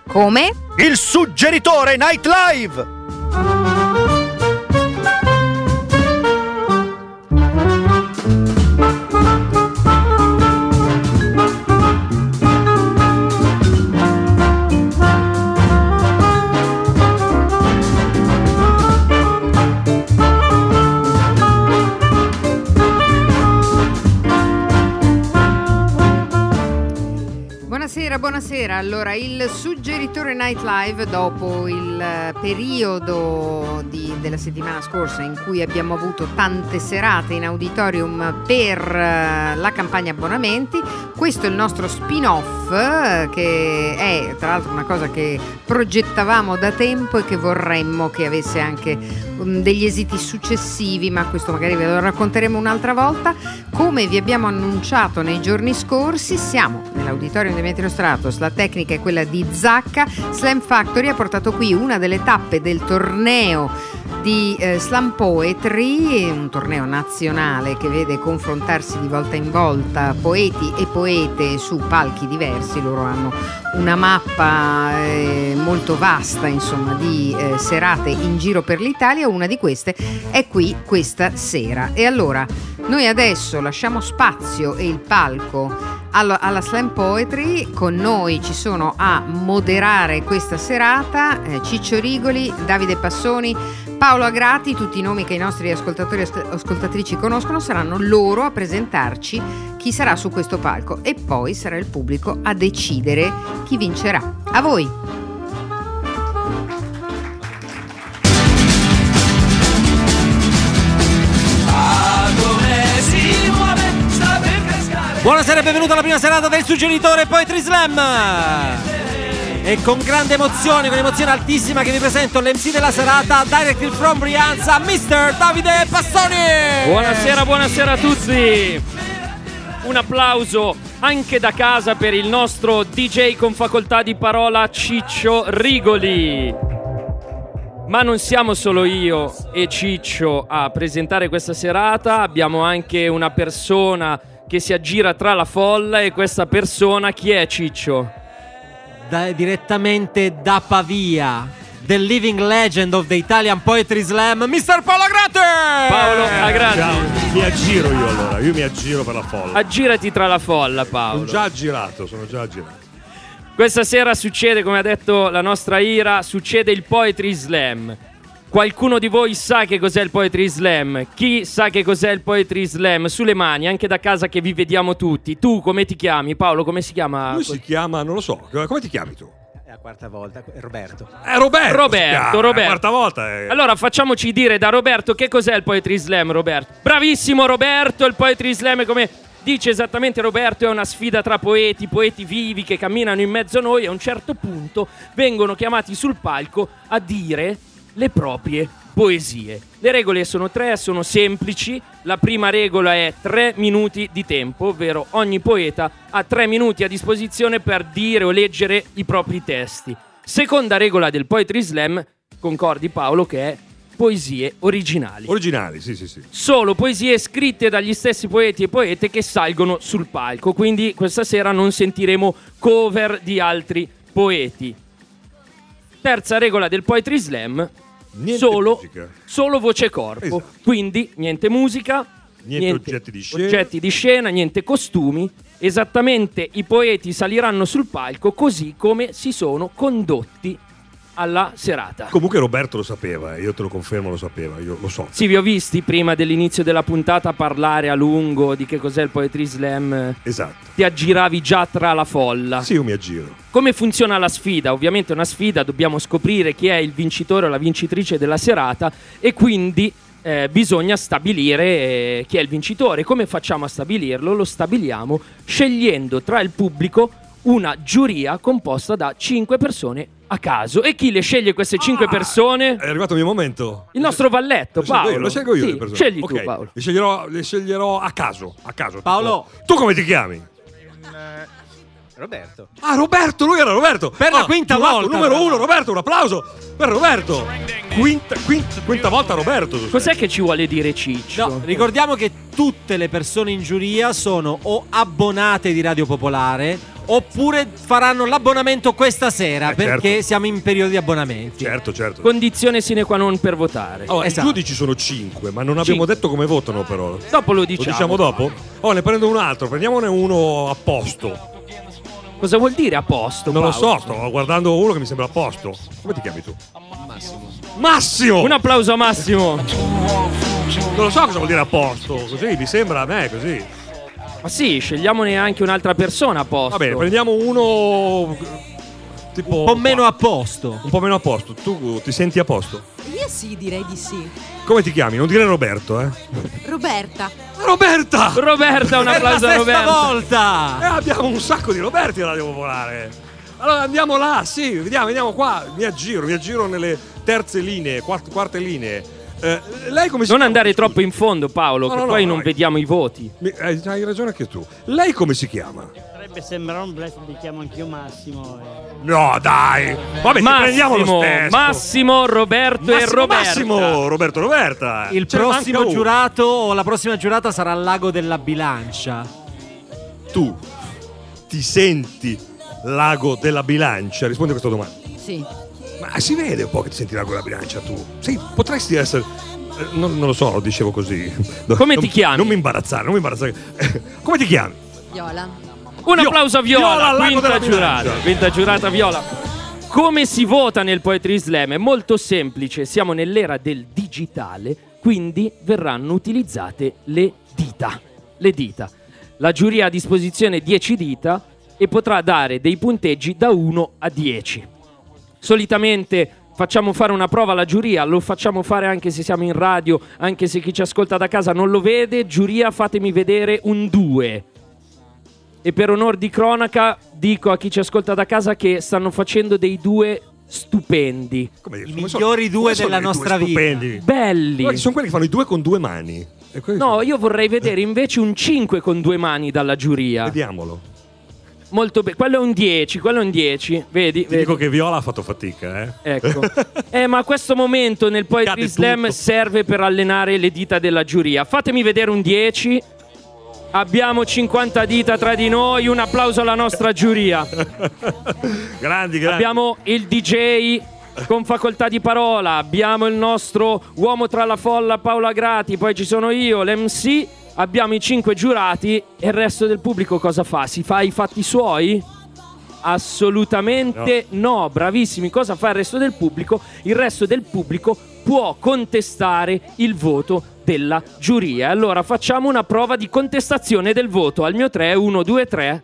Come? Il suggeritore Night Live! Buonasera. Allora, il suggeritore Night Live, dopo il periodo della settimana scorsa in cui abbiamo avuto tante serate in auditorium per la campagna abbonamenti, questo è il nostro spin-off, che è tra l'altro una cosa che progettavamo da tempo e che vorremmo che avesse anche degli esiti successivi, ma questo magari ve lo racconteremo un'altra volta. Come vi abbiamo annunciato nei giorni scorsi, siamo nell'auditorium di Meteo Stratos, la tecnica è quella di Zacca. Slam Factory ha portato qui una delle tappe del torneo di Slam Poetry, un torneo nazionale che vede confrontarsi di volta in volta poeti e poete su palchi diversi. Loro hanno una mappa molto vasta, insomma, di serate in giro per l'Italia. Una di queste è qui questa sera, e allora noi adesso lasciamo spazio e il palco alla Slam Poetry. Con noi ci sono a moderare questa serata Ciccio Rigoli, Davide Passoni, Paolo Agrati, tutti i nomi che i nostri ascoltatori e ascoltatrici conoscono. Saranno loro a presentarci chi sarà su questo palco e poi sarà il pubblico a decidere chi vincerà. A voi! Buonasera e benvenuto alla prima serata del suggeritore Poetry Slam. E con grande emozione, con emozione altissima, che vi presento l'MC della serata, directly from Brianza, Mr. Davide Passoni. Buonasera a tutti. Un applauso anche da casa per il nostro DJ con facoltà di parola Ciccio Rigoli. Ma non siamo solo io e Ciccio a presentare questa serata, abbiamo anche una persona che si aggira tra la folla, e questa persona chi è, Ciccio? Direttamente da Pavia, the living legend of the Italian Poetry Slam, Mr. Paolo Agrati! Paolo Agrati. Ciao, mi aggiro io allora, io mi aggiro per la folla. Aggirati tra la folla, Paolo. Sono già aggirato. Questa sera succede, come ha detto la nostra Ira, succede il Poetry Slam. Qualcuno di voi sa che cos'è il Poetry Slam? Chi sa che cos'è il Poetry Slam? Sulle mani, anche da casa che vi vediamo tutti. Tu come ti chiami, Paolo? Come si chiama? Lui si chiama, non lo so, come ti chiami tu? È la quarta volta, Roberto. Roberto. La quarta volta. Allora facciamoci dire da Roberto che cos'è il Poetry Slam, Roberto. Bravissimo Roberto, il Poetry Slam, come dice esattamente Roberto, è una sfida tra poeti vivi che camminano in mezzo a noi e a un certo punto vengono chiamati sul palco a dire le proprie poesie. Le regole sono tre, sono semplici. La prima regola è 3 minuti di tempo, ovvero ogni poeta ha 3 minuti a disposizione per dire o leggere i propri testi. Seconda regola del Poetry Slam, concordi Paolo, che è poesie originali. Originali, sì. Solo poesie scritte dagli stessi poeti e poete che salgono sul palco, quindi questa sera non sentiremo cover di altri poeti. Terza regola del Poetry Slam, solo voce corpo, esatto. Quindi niente musica, niente oggetti di scena, niente costumi. Esattamente i poeti saliranno sul palco così come si sono condotti alla serata. Comunque Roberto lo sapeva, io te lo confermo, lo sapeva, io lo so. Sì, vi ho visti prima dell'inizio della puntata parlare a lungo di che cos'è il Poetry Slam. Esatto. Ti aggiravi già tra la folla. Sì, io mi aggiro. Come funziona la sfida? Ovviamente è una sfida, dobbiamo scoprire chi è il vincitore o la vincitrice della serata e quindi bisogna stabilire chi è il vincitore. Come facciamo a stabilirlo? Lo stabiliamo scegliendo tra il pubblico una giuria composta da 5 persone a caso. E chi le sceglie queste 5 persone? È arrivato il mio momento. Il nostro valletto, Paolo. Lo scelgo io, sì, le persone. Scegli okay. tu, Paolo. Le sceglierò a caso. Paolo. Tu come ti chiami? Roberto. Ah, Roberto, lui era Roberto. Per la quinta volta. Numero 1, Roberto, un applauso per Roberto. Quinta volta Roberto. Cos'è che ci vuole dire Ciccio? No, ricordiamo che tutte le persone in giuria sono o abbonate di Radio Popolare oppure faranno l'abbonamento questa sera, perché certo. siamo in periodo di abbonamenti. Certo. Condizione sine qua non per votare. I giudici sono 5, ma non abbiamo detto come votano però. Dopo lo Lo diciamo. diciamo dopo? Ne prendo un altro, prendiamone uno a posto. Cosa vuol dire a posto? Non lo Paolo? so, sto guardando uno che mi sembra a posto. Come ti chiami tu? Massimo! Un applauso a Massimo. Non lo so cosa vuol dire a posto, così mi sembra a me così. Ma sì, scegliamone anche un'altra persona a posto. Va bene, prendiamo uno tipo Un po' meno a posto. un po' meno a posto. Tu ti senti a posto? Io sì, direi di sì. Come ti chiami? Non dire Roberto, eh? Roberta. Roberta! Roberta, un Per la applauso a sesta Roberta. volta! Abbiamo un sacco di Roberti da devo volare. Allora andiamo là, sì, vediamo qua. Mi aggiro nelle terze linee, quarte linee. Lei come si Non chiama? andare troppo in fondo, Paolo, No, che no, poi no, non vediamo i voti. Hai ragione anche tu. Lei come si chiama? Potrebbe sembrare un bluff, mi chiamo anch'io Massimo. No, dai! Vabbè, prendiamo lo stesso. Massimo, Roberto e Roberta. Massimo, Roberta. Il Ce ne manca prossimo uno. giurato o la prossima giurata sarà al Lago della Bilancia. Tu ti senti l'ago della bilancia? Rispondi a questa domanda. Sì. Ma si vede un po' che ti senti l'ago della bilancia tu. Sì, potresti essere... non lo so, dicevo così. Come ti chiami? Non mi imbarazzare. Come ti chiami? Viola. Un applauso a Viola, Viola, al Lago della quinta giurata Viola. Come si vota nel Poetry Slam? È molto semplice, siamo nell'era del digitale, quindi verranno utilizzate le dita. La giuria ha a disposizione 10 dita e potrà dare dei punteggi da 1 a 10. Solitamente facciamo fare una prova alla giuria, lo facciamo fare anche se siamo in radio, anche se chi ci ascolta da casa non lo vede. Giuria, fatemi vedere un 2. E per onor di cronaca dico a chi ci ascolta da casa che stanno facendo dei 2 stupendi, I migliori due della nostra vita. belli. Guarda, sono quelli che fanno i 2 con 2 mani. E quelli No, io vorrei vedere invece un 5 con 2 mani dalla giuria. Vediamolo. Molto bene, quello è un 10, Vedi? Ti dico che Viola ha fatto fatica, Ecco. Ma questo momento nel Poetry Cade Slam tutto. serve per allenare le dita della giuria. Fatemi vedere un 10. Abbiamo 50 dita tra di noi, un applauso alla nostra giuria. Grandi. Abbiamo il DJ con facoltà di parola, abbiamo il nostro uomo tra la folla Paolo Agrati, poi ci sono io, l'MC, abbiamo i 5 giurati e il resto del pubblico cosa fa? Si fa i fatti suoi? Assolutamente no, bravissimi. Cosa fa il resto del pubblico? Il resto del pubblico può contestare il voto della giuria. Allora facciamo una prova di contestazione del voto. Al mio 3, 1, 2, 3.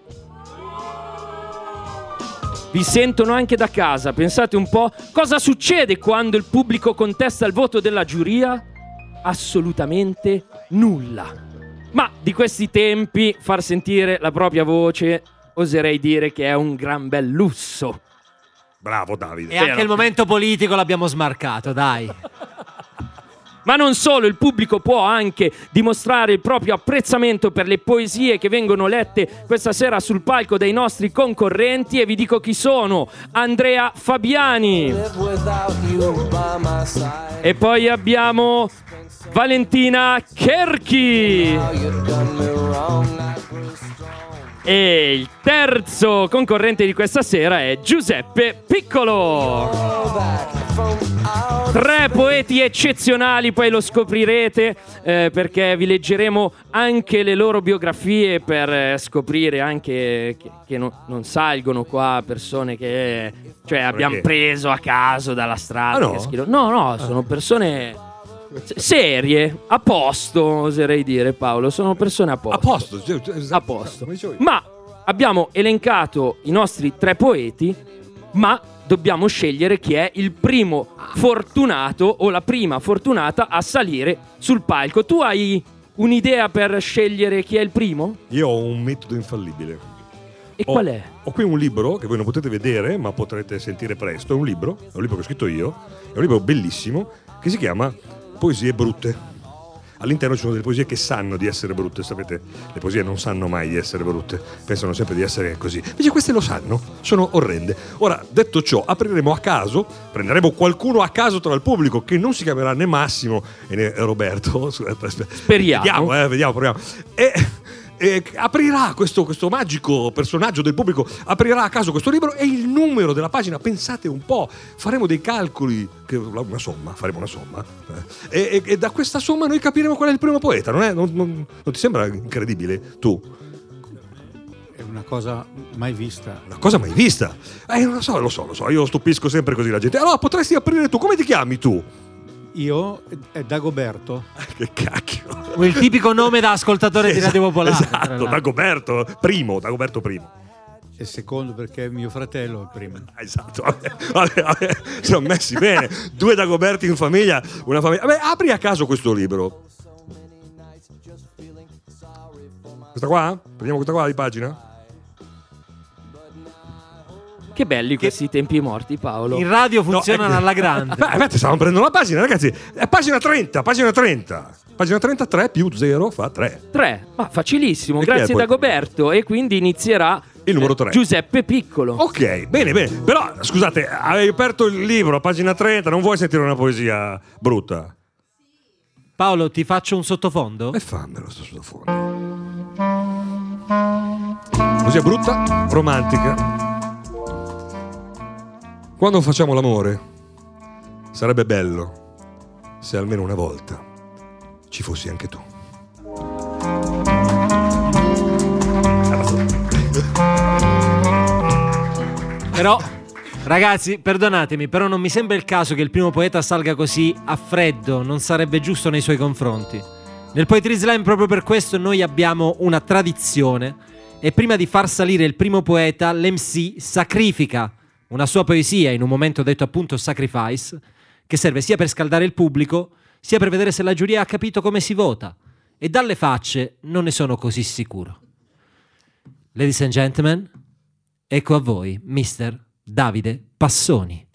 Vi sentono anche da casa. Pensate un po' cosa succede quando il pubblico contesta il voto della giuria? Assolutamente nulla. Ma di questi tempi far sentire la propria voce oserei dire che è un gran bel lusso. Bravo Davide. E anche il momento politico l'abbiamo smarcato, dai. Ma non solo, il pubblico può anche dimostrare il proprio apprezzamento per le poesie che vengono lette questa sera sul palco dai nostri concorrenti e vi dico chi sono: Andrea Fabiani. E poi abbiamo Valentina Cherchi. E il terzo concorrente di questa sera è Giuseppe Piccolo. 3 poeti eccezionali, poi lo scoprirete perché vi leggeremo anche le loro biografie per scoprire anche che non salgono qua persone che abbiamo preso a caso dalla strada. Ah, no? No, sono persone serie, a posto, oserei dire, Paolo. Sono persone a posto. A posto. A posto. Ma abbiamo elencato i nostri 3 poeti, ma dobbiamo scegliere chi è il primo fortunato o la prima fortunata a salire sul palco. Tu hai un'idea per scegliere chi è il primo? Io ho un metodo infallibile. E qual è? Ho qui un libro che voi non potete vedere, ma potrete sentire presto. È un libro che ho scritto io. È un libro bellissimo che si chiama Poesie brutte. All'interno ci sono delle poesie che sanno di essere brutte, sapete? Le poesie non sanno mai di essere brutte, pensano sempre di essere così. Invece queste lo sanno, sono orrende. Ora, detto ciò, apriremo a caso, prenderemo qualcuno a caso tra il pubblico che non si chiamerà né Massimo né Roberto. Speriamo. Vediamo, proviamo. E aprirà questo magico personaggio del pubblico, aprirà a caso questo libro e il numero della pagina, pensate un po', faremo dei calcoli, faremo una somma e da questa somma noi capiremo qual è il primo poeta, non ti sembra incredibile? Tu? È una cosa mai vista. Una cosa mai vista? Non lo so, io stupisco sempre così la gente. Allora potresti aprire tu, come ti chiami tu? Io è Dagoberto. Che cacchio. Il tipico nome da ascoltatore di Radio Popolare. Esatto, Dagoberto primo. E secondo perché mio fratello è il primo. Esatto, vabbè. Siamo messi bene. 2 Dagoberti in famiglia, una famiglia. Vabbè, apri a caso questo libro. Questa qua? Prendiamo questa qua di pagina? Che belli questi tempi morti, Paolo. In radio funzionano alla grande. Aspetta, stavamo prendendo la pagina, ragazzi. È pagina 30. Pagina 33 più 0 fa 3. 3, ma facilissimo, E grazie chi è poi? Dagoberto. E quindi inizierà Il numero 3. Giuseppe Piccolo. Ok, bene. Però, scusate, hai aperto il libro a pagina 30, non vuoi sentire una poesia brutta? Paolo, ti faccio un sottofondo? E fammelo sto sottofondo. Poesia brutta, romantica. Quando facciamo l'amore, sarebbe bello se almeno una volta ci fossi anche tu. Però, ragazzi, perdonatemi, però non mi sembra il caso che il primo poeta salga così a freddo, non sarebbe giusto nei suoi confronti. Nel Poetry Slam, proprio per questo, noi abbiamo una tradizione e prima di far salire il primo poeta, l'MC sacrifica una sua poesia in un momento detto appunto sacrifice, che serve sia per scaldare il pubblico, sia per vedere se la giuria ha capito come si vota. E dalle facce non ne sono così sicuro. Ladies and gentlemen, ecco a voi Mr. Davide Passoni.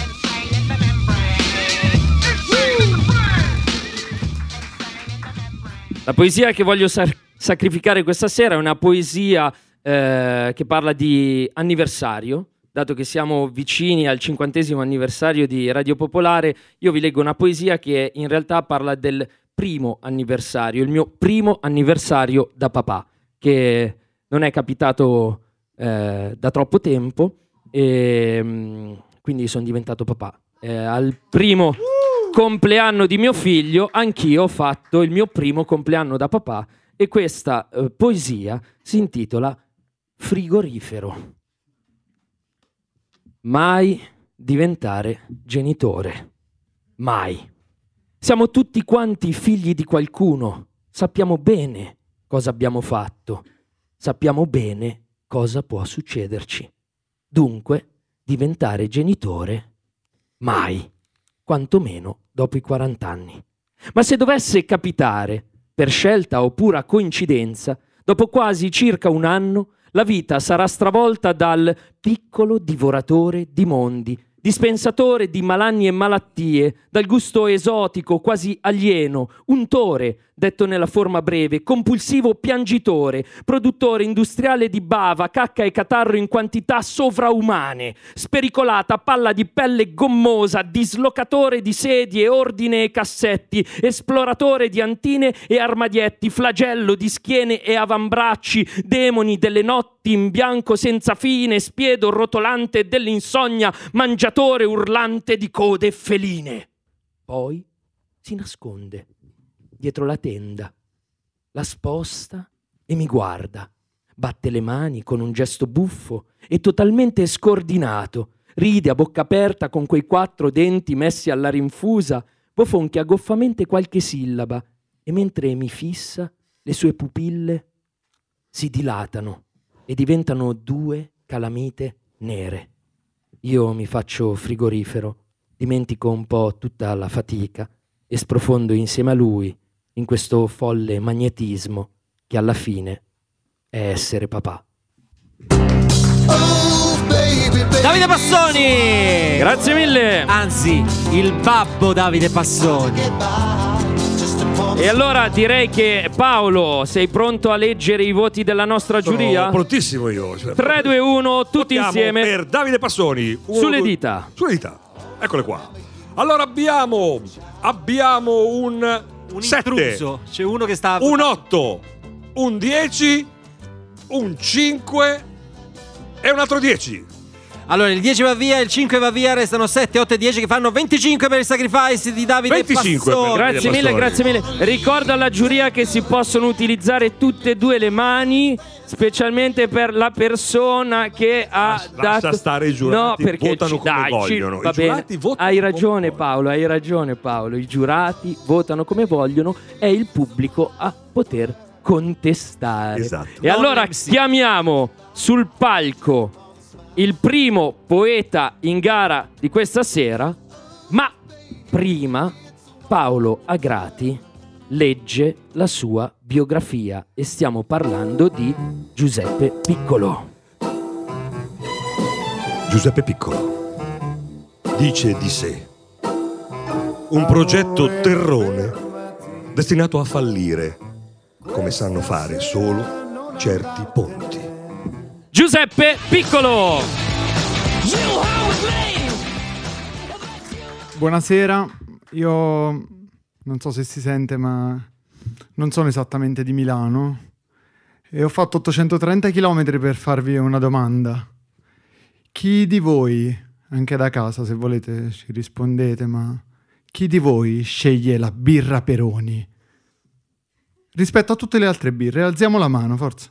La poesia che voglio sacrificare questa sera è una poesia che parla di anniversario. Dato che siamo vicini al 50° anniversario di Radio Popolare, io vi leggo una poesia che in realtà parla del primo anniversario, il mio primo anniversario da papà, che non è capitato da troppo tempo e quindi sono diventato papà. Al primo compleanno di mio figlio anch'io ho fatto il mio primo compleanno da papà e questa poesia si intitola Frigorifero. Mai diventare genitore. Mai. Siamo tutti quanti figli di qualcuno. Sappiamo bene cosa abbiamo fatto. Sappiamo bene cosa può succederci. Dunque, diventare genitore? Mai. Quantomeno dopo i 40 anni. Ma se dovesse capitare, per scelta o pura coincidenza, dopo quasi circa un anno, la vita sarà stravolta dal piccolo divoratore di mondi, dispensatore di malanni e malattie, dal gusto esotico quasi alieno, untore, detto nella forma breve, compulsivo piangitore, produttore industriale di bava, cacca e catarro in quantità sovraumane, spericolata palla di pelle gommosa, dislocatore di sedie, ordine e cassetti, esploratore di antine e armadietti, flagello di schiene e avambracci, demoni delle notti in bianco senza fine, spiedo rotolante dell'insonnia, mangiatore urlante di code feline. Poi si nasconde dietro la tenda, la sposta e mi guarda, batte le mani con un gesto buffo e totalmente scordinato, ride a bocca aperta con quei 4 denti messi alla rinfusa, bofonchia goffamente qualche sillaba e mentre mi fissa le sue pupille si dilatano e diventano 2 calamite nere. Io mi faccio frigorifero, dimentico un po' tutta la fatica e sprofondo insieme a lui in questo folle magnetismo che alla fine è essere papà. Davide Passoni! Grazie mille! Anzi, il babbo Davide Passoni. E allora direi che Paolo, sei pronto a leggere i voti della nostra giuria? Sono prontissimo io. 3, 2, 1, tutti Votiamo insieme. per Davide Passoni. Sulle dita. Sulle dita. Eccole qua. Allora abbiamo un 7, intruso. C'è uno che sta... un 8, un 10, un 5 e un altro 10. Allora il 10 va via, il 5 va via, restano 7, 8 e 10 che fanno 25 per il sacrifice di Davide 25 Passori. Grazie mille, grazie mille. Ricordo alla giuria che si possono utilizzare tutte e due le mani, specialmente per la persona che ha Lascia dato. stare i giurati, no, perché votano come vogliono. Va I giurati bene. votano Hai come ragione, vogliono. Paolo. Hai ragione, Paolo. I giurati votano come vogliono. È il pubblico a poter contestare. Esatto. E allora chiamiamo sul palco il primo poeta in gara di questa sera, ma prima Paolo Agrati legge la sua biografia e stiamo parlando di Giuseppe Piccolo. Giuseppe Piccolo dice di sé: un progetto terrone destinato a fallire, come sanno fare solo certi ponti. Giuseppe Piccolo. Buonasera, io non so se si sente, ma non sono esattamente di Milano e ho fatto 830 km per farvi una domanda. Chi di voi, anche da casa se volete ci rispondete, ma chi di voi sceglie la birra Peroni rispetto a tutte le altre birre? Alziamo la mano, forza.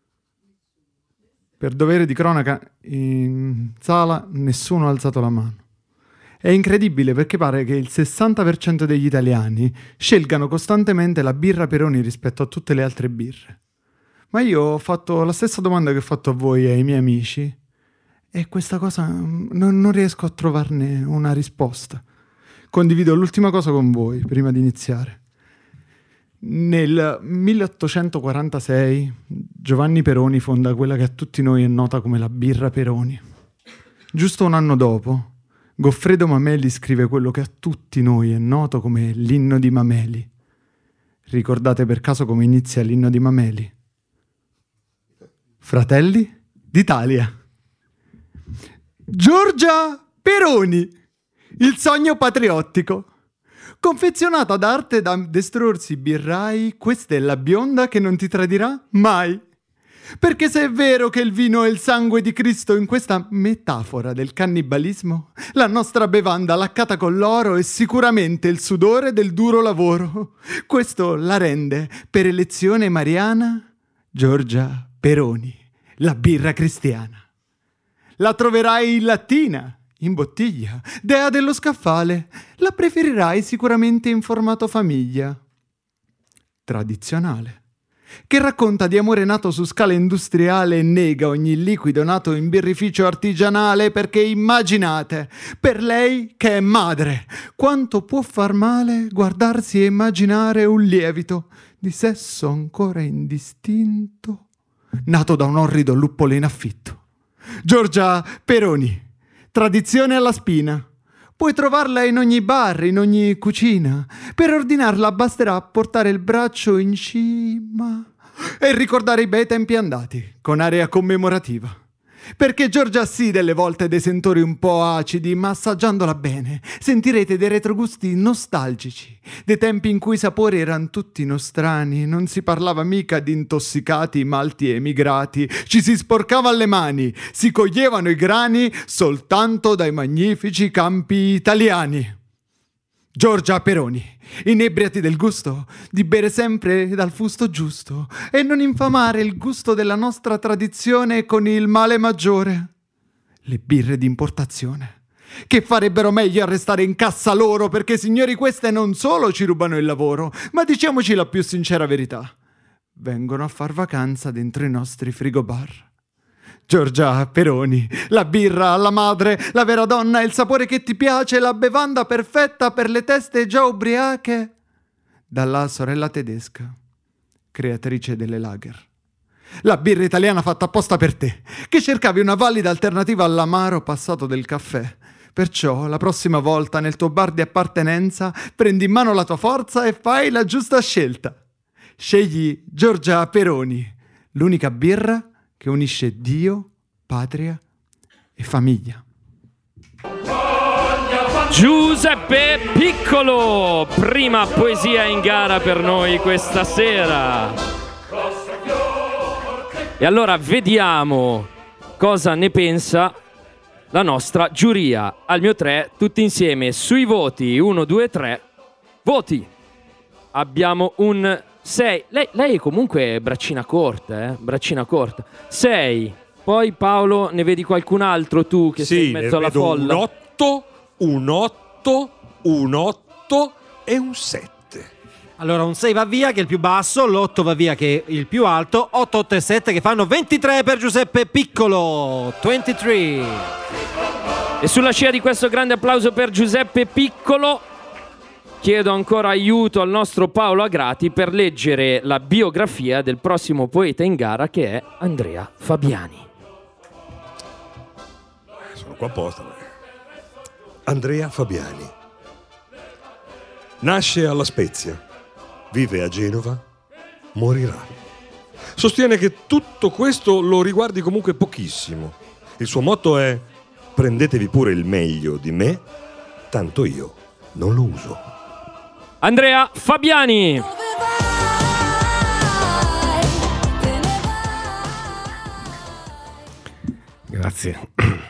Per dovere di cronaca in sala nessuno ha alzato la mano. È incredibile perché pare che il 60% degli italiani scelgano costantemente la birra Peroni rispetto a tutte le altre birre. Ma io ho fatto la stessa domanda che ho fatto a voi e ai miei amici e questa cosa non riesco a trovarne una risposta. Condivido l'ultima cosa con voi prima di iniziare. Nel 1846 Giovanni Peroni fonda quella che a tutti noi è nota come la birra Peroni. Giusto un anno dopo, Goffredo Mameli scrive quello che a tutti noi è noto come l'inno di Mameli. Ricordate per caso come inizia l'inno di Mameli? Fratelli d'Italia. Giorgia Peroni, il sogno patriottico. Confezionata d'arte da destrorsi birrai, questa è la bionda che non ti tradirà mai. Perché se è vero che il vino è il sangue di Cristo in questa metafora del cannibalismo, la nostra bevanda laccata con l'oro è sicuramente il sudore del duro lavoro. Questo la rende, per elezione mariana, Giorgia Peroni, la birra cristiana. La troverai in lattina, in bottiglia, dea dello scaffale. La preferirai sicuramente in formato famiglia. Tradizionale. Che racconta di amore nato su scala industriale e nega ogni liquido nato in birrificio artigianale perché immaginate, per lei che è madre, quanto può far male guardarsi e immaginare un lievito di sesso ancora indistinto nato da un orrido luppolo in affitto. Giorgia Peroni, tradizione alla spina. Puoi trovarla in ogni bar, in ogni cucina. Per ordinarla basterà portare il braccio in cima e ricordare i bei tempi andati, con area commemorativa. Perché Giorgia sì delle volte dei sentori un po' acidi, ma assaggiandola bene sentirete dei retrogusti nostalgici, dei tempi in cui i sapori erano tutti nostrani, non si parlava mica di intossicati, malti e emigrati, ci si sporcava le mani, si coglievano i grani soltanto dai magnifici campi italiani. Giorgia Peroni, inebriati del gusto di bere sempre dal fusto giusto e non infamare il gusto della nostra tradizione con il male maggiore. Le birre d'importazione, che farebbero meglio a restare in cassa loro, perché signori queste non solo ci rubano il lavoro, ma diciamoci la più sincera verità, vengono a far vacanza dentro i nostri frigobar. Giorgia Peroni, la birra alla madre, la vera donna, il sapore che ti piace, la bevanda perfetta per le teste già ubriache. Dalla sorella tedesca, creatrice delle lager. La birra italiana fatta apposta per te, che cercavi una valida alternativa all'amaro passato del caffè. Perciò la prossima volta nel tuo bar di appartenenza prendi in mano la tua forza e fai la giusta scelta. Scegli Giorgia Peroni, l'unica birra che unisce Dio, patria e famiglia. Giuseppe Piccolo, prima poesia in gara per noi questa sera. E allora vediamo cosa ne pensa la nostra giuria. Al mio 3, tutti insieme sui voti. 1, 2, 3. Voti. Abbiamo un 6. Lei è comunque braccina corta, braccina corta. 6. Poi Paolo, ne vedi qualcun altro tu che sei in mezzo alla folla? Un 8, un 8, un 8 e un 7. Allora un 6 va via che è il più basso, l'8 va via che è il più alto, 8, 8 e 7 che fanno 23 per Giuseppe Piccolo. 23. E sulla scia di questo grande applauso per Giuseppe Piccolo chiedo ancora aiuto al nostro Paolo Agrati per leggere la biografia del prossimo poeta in gara, che è Andrea Fabiani. Sono qua apposta. Andrea Fabiani nasce alla Spezia, vive a Genova, morirà. Sostiene che tutto questo lo riguardi comunque pochissimo. Il suo motto è: prendetevi pure il meglio di me, tanto io non lo uso. Andrea Fabiani. Grazie.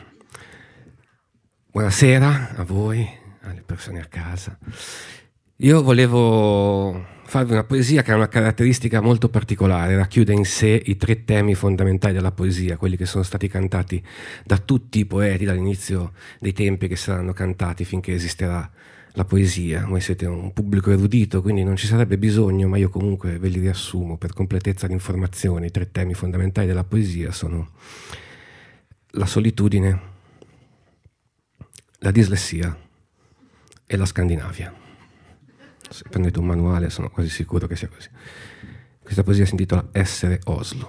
Buonasera a voi, alle persone a casa. Io volevo farvi una poesia che ha una caratteristica molto particolare, racchiude in sé i 3 temi fondamentali della poesia, quelli che sono stati cantati da tutti i poeti dall'inizio dei tempi, che saranno cantati finché esisterà la poesia. Voi siete un pubblico erudito, quindi non ci sarebbe bisogno, ma io comunque ve li riassumo per completezza di informazione. I 3 temi fondamentali della poesia sono la solitudine, la dislessia e la Scandinavia. Se prendete un manuale sono quasi sicuro che sia così. Questa poesia si intitola Essere Oslo.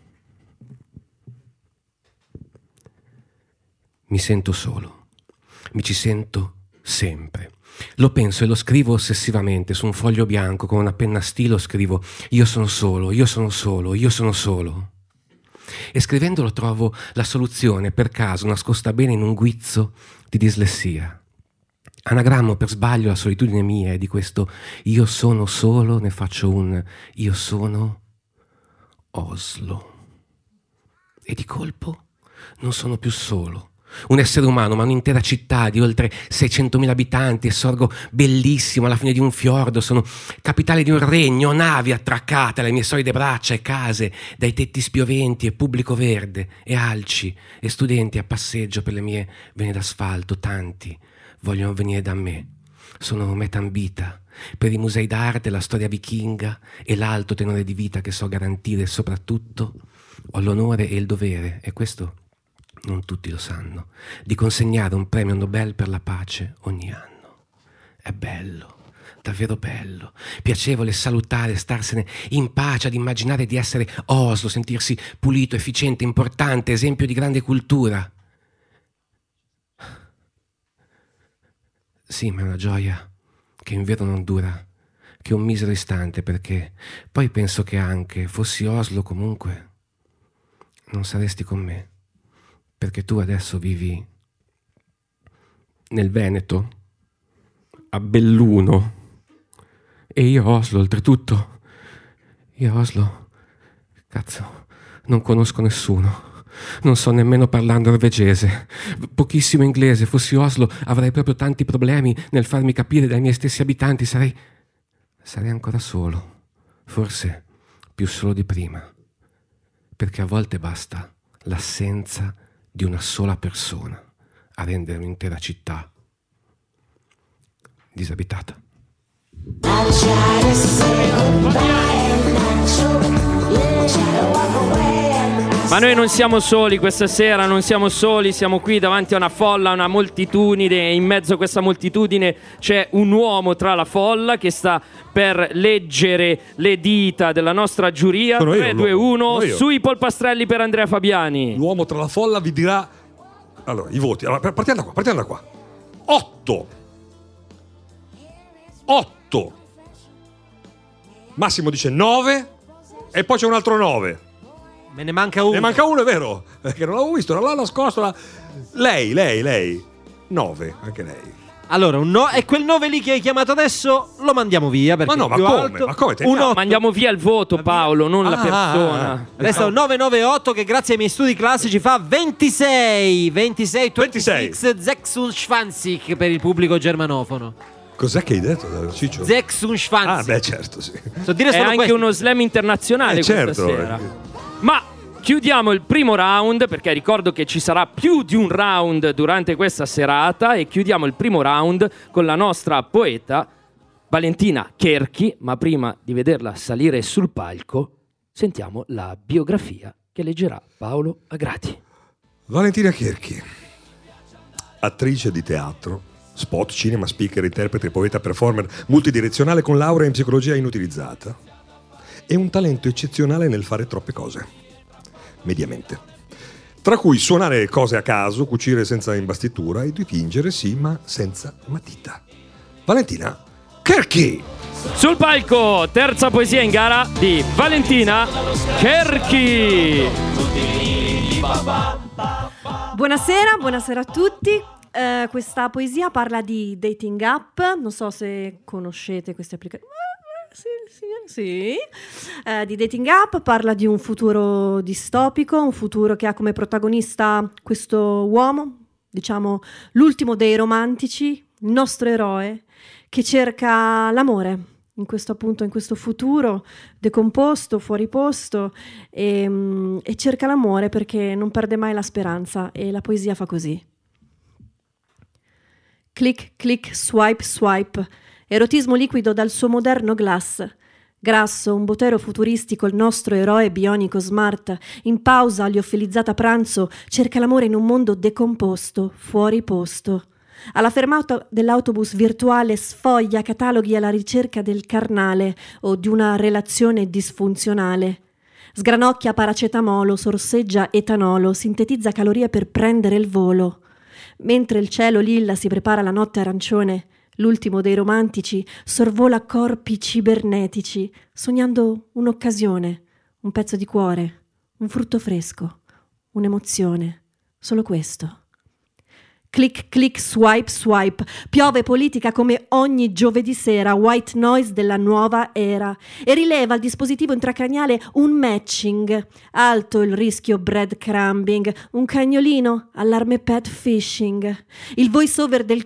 Mi sento solo, mi ci sento sempre. Lo penso e lo scrivo ossessivamente su un foglio bianco con una penna stilo. Scrivo: io sono solo, io sono solo, io sono solo. E scrivendolo trovo la soluzione per caso nascosta bene in un guizzo di dislessia. Anagrammo per sbaglio la solitudine mia, e di questo io sono solo ne faccio un io sono Oslo. E di colpo non sono più solo, un essere umano, ma un'intera città di oltre 600.000 abitanti, e sorgo bellissimo alla fine di un fiordo. Sono capitale di un regno, navi attraccate alle mie solide braccia e case dai tetti spioventi e pubblico verde e alci e studenti a passeggio per le mie vene d'asfalto. Tanti vogliono venire da me. Sono metambita per i musei d'arte, la storia vichinga e l'alto tenore di vita che so garantire, e soprattutto ho l'onore e il dovere, e questo non tutti lo sanno, di consegnare un premio Nobel per la pace ogni anno. È bello, davvero bello, piacevole, salutare, starsene in pace, ad immaginare di essere Oslo, sentirsi pulito, efficiente, importante, esempio di grande cultura. Sì, ma è una gioia che in vero non dura che un misero istante, perché poi penso che anche fossi Oslo comunque non saresti con me, perché tu adesso vivi nel Veneto, a Belluno, e io Oslo, oltretutto, io Oslo, cazzo, non conosco nessuno. Non so nemmeno parlare norvegese, pochissimo inglese. Fossi Oslo avrei proprio tanti problemi nel farmi capire dai miei stessi abitanti. Sarei ancora solo, forse più solo di prima, perché a volte basta l'assenza di una sola persona a rendere un'intera città disabitata. Ma noi non siamo soli questa sera, non siamo soli, siamo qui davanti a una folla, una moltitudine, e in mezzo a questa moltitudine c'è un uomo tra la folla che sta per leggere le dita della nostra giuria. 3, 2, 1, sui polpastrelli per Andrea Fabiani. L'uomo tra la folla vi dirà allora i voti. Allora, partiamo da qua. 8. Massimo dice 9 e poi c'è un altro 9. Me ne manca uno. Ne manca uno, è vero? Perché non l'avevo visto, era là nascosto. Lei. 9, anche lei. Allora, un no, e quel 9 lì che hai chiamato adesso lo mandiamo via perché Ma no, è più ma come? alto. Ma come? Un No, 8. mandiamo via il voto, Paolo, non la persona. Adesso è un 998 che grazie ai miei studi classici fa 26 26 per il pubblico germanofono. Cos'è che hai detto, Ciccio? 26. Ah, beh, certo, sì. So dire È solo anche questi. uno slam internazionale questa certo. sera. Ma chiudiamo il primo round, perché ricordo che ci sarà più di un round durante questa serata, e chiudiamo il primo round con la nostra poeta Valentina Cherchi. Ma prima di vederla salire sul palco, sentiamo la biografia che leggerà Paolo Agrati. Valentina Cherchi, attrice di teatro, spot, cinema, speaker, interprete, poeta, performer, multidirezionale con laurea in psicologia inutilizzata e un talento eccezionale nel fare troppe cose. Mediamente. Tra cui suonare cose a caso, cucire senza imbastitura e dipingere sì, ma senza matita. Valentina Cherchi. Sul palco, terza poesia in gara di Valentina Cherchi. Buonasera a tutti. Questa poesia parla di dating app. Non so se conoscete queste applicazioni. Sì. Di dating app, parla di un futuro distopico, un futuro che ha come protagonista questo uomo, diciamo l'ultimo dei romantici, il nostro eroe, che cerca l'amore in questo futuro decomposto, fuori posto, e cerca l'amore perché non perde mai la speranza, e la poesia fa così. Click, click, swipe, swipe, erotismo liquido dal suo moderno glass. Grasso, un botero futuristico, il nostro eroe bionico smart, in pausa liofilizzata pranzo, cerca l'amore in un mondo decomposto, fuori posto. Alla fermata dell'autobus virtuale sfoglia cataloghi alla ricerca del carnale o di una relazione disfunzionale. Sgranocchia paracetamolo, sorseggia etanolo, sintetizza calorie per prendere il volo. Mentre il cielo lilla si prepara la notte arancione, l'ultimo dei romantici sorvola corpi cibernetici, sognando un'occasione, un pezzo di cuore, un frutto fresco, un'emozione, solo questo. Click, click, swipe, swipe, piove politica come ogni giovedì sera, white noise della nuova era, e rileva al dispositivo intracraniale un matching, alto il rischio breadcrumbing, un cagnolino, allarme pet phishing, il voice over del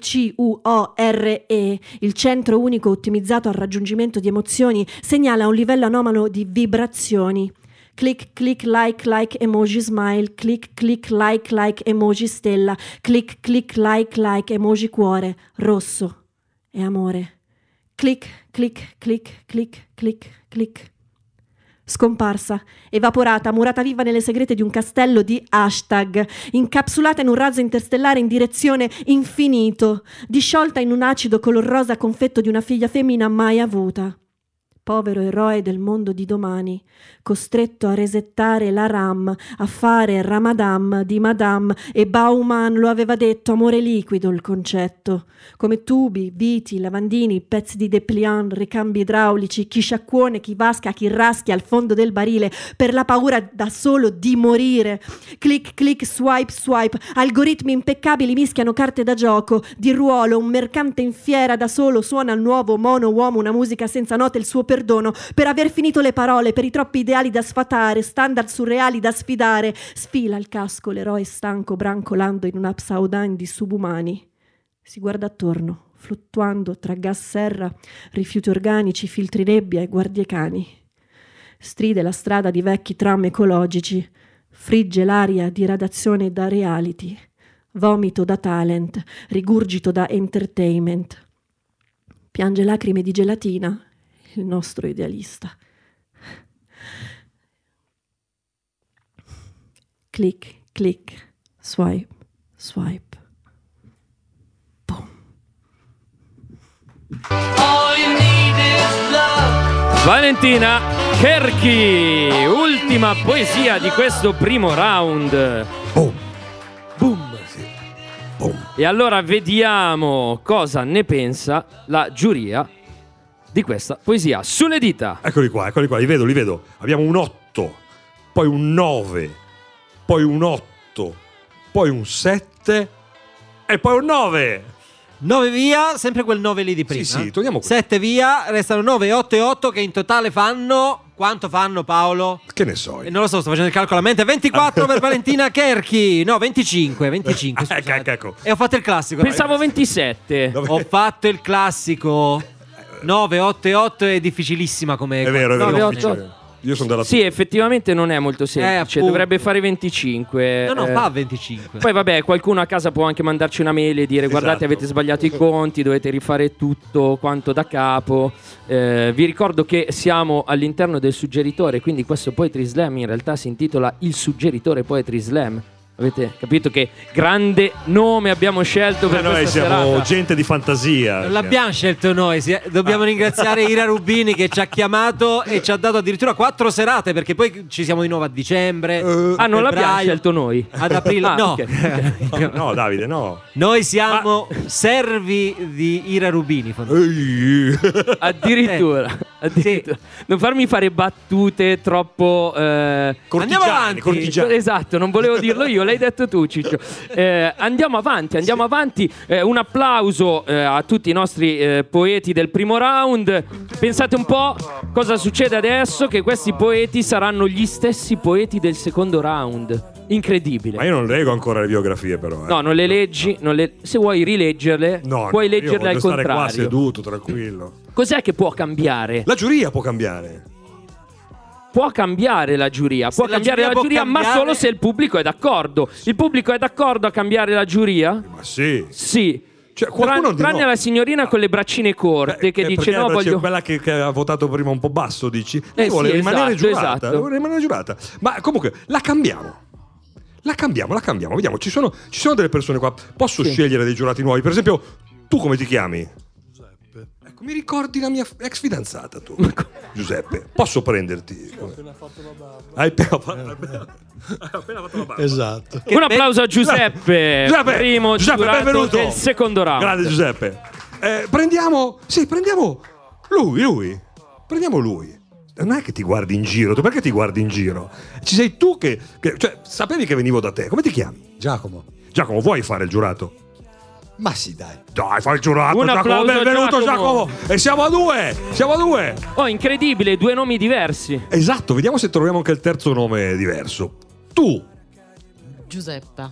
CUORE, il centro unico ottimizzato al raggiungimento di emozioni, segnala un livello anomalo di vibrazioni. Click, click, like, emoji smile, click, click, like, emoji stella, click, click, like, emoji cuore, rosso e amore. Click, click, click, click, click, click. Scomparsa, evaporata, murata viva nelle segrete di un castello di hashtag, incapsulata in un razzo interstellare in direzione infinito, disciolta in un acido color rosa confetto di una figlia femmina mai avuta. Povero eroe del mondo di domani, costretto a resettare la RAM, a fare Ramadan di Madame, e Bauman lo aveva detto, amore liquido il concetto, come tubi, viti, lavandini, pezzi di dépliant, ricambi idraulici, chi sciacquone, chi vasca, chi raschia al fondo del barile, per la paura da solo di morire. Click, click, swipe, swipe, algoritmi impeccabili mischiano carte da gioco, di ruolo, un mercante in fiera da solo suona il nuovo mono uomo, una musica senza note, il suo perdono per aver finito le parole, per i troppi ideali da sfatare, standard surreali da sfidare. Sfila il casco l'eroe stanco brancolando in un upside down di subumani. Si guarda attorno, fluttuando tra gas serra, rifiuti organici, filtri nebbia e guardie cani. Stride la strada di vecchi tram ecologici, frigge l'aria di radiazione da reality, vomito da talent, rigurgito da entertainment. Piange lacrime di gelatina il nostro idealista. Click, click, swipe, swipe. Boom. Valentina Cherchi, ultima poesia di questo primo round. Boom. Boom. Sì. Boom. E allora vediamo cosa ne pensa la giuria di questa poesia. Sulle dita. Eccoli qua, li vedo. Abbiamo un 8, poi un 9, poi un 8, poi un 7 e poi un 9. 9 via, sempre quel 9 lì di prima. Sì, togliamo 7 via, restano 9, 8 e 8 che in totale fanno... Quanto fanno, Paolo? Che ne so. Non lo so, sto facendo il calcolo a mente. 24 per Valentina Kerchi. No, 25. Ecco. E ho fatto il classico. Pensavo 27. Ho fatto il classico. 9, 8 e 8 è difficilissima come... È vero, 9, 8. Io sono della Sì, effettivamente non è molto semplice. appunto. Dovrebbe fare 25. No, fa 25. Poi vabbè, qualcuno a casa può anche mandarci una mail e dire guardate, Esatto. avete sbagliato i conti, dovete rifare tutto quanto da capo. Vi ricordo che siamo all'interno del suggeritore, quindi questo Poetry Slam in realtà si intitola Il Suggeritore Poetry Slam. Avete capito che grande nome abbiamo scelto per noi questa siamo serata? gente di fantasia. Non l'abbiamo scelto noi, dobbiamo ringraziare Ira Rubini che ci ha chiamato e ci ha dato addirittura 4 serate, perché poi ci siamo di nuovo a dicembre. Non l'abbiamo scelto noi. Ad aprile. Ah, no. ok. No, Davide, no. Noi siamo servi di Ira Rubini. Addirittura. Non farmi fare battute troppo Andiamo avanti. cortigiani. Esatto, non volevo dirlo io, l'hai detto tu, Ciccio. Andiamo avanti. Un applauso a tutti i nostri poeti del primo round. Pensate un po' cosa succede adesso, che questi poeti saranno gli stessi poeti del secondo round. Incredibile. Ma io non leggo ancora le biografie, però. No, non le leggi. Se vuoi rileggerle, puoi leggerle al io voglio stare qua contrario. seduto, tranquillo. Cos'è che può cambiare? La giuria può cambiare. Può cambiare la giuria, Se la giuria la può giuria, ma cambiare- solo se il pubblico è d'accordo. Il pubblico è d'accordo a cambiare la giuria? Ma sì. Sì. Cioè, qualcuno di tranne no. la signorina con le braccine corte che dice perché no, voglio... quella che ha votato prima un po' basso, dici? Lei vuole sì, rimanere esatto, giurata. esatto. Vuole rimanere giurata. Ma comunque la cambiamo. La cambiamo. Vediamo, ci sono delle persone qua. Posso scegliere dei giurati nuovi? Per esempio, tu come ti chiami? Giuseppe. Ecco, mi ricordi la mia ex fidanzata tu? Giuseppe. Posso prenderti? Hai appena fatto la barba. Esatto. Un applauso a Giuseppe, primo giurato benvenuto. del secondo round. Grande Giuseppe. Prendiamo lui. Prendiamo lui. Non è che ti guardi in giro, tu perché ti guardi in giro? Ci sei tu che cioè, sapevi che venivo da te. Come ti chiami? Giacomo. Giacomo, vuoi fare il giurato? Ma sì, dai. Dai, fai il giurato, Un Giacomo, applauso a benvenuto Giacomo. E siamo a due. Oh, incredibile, 2 nomi diversi. Esatto, vediamo se troviamo anche il terzo nome diverso. Tu. Giuseppa.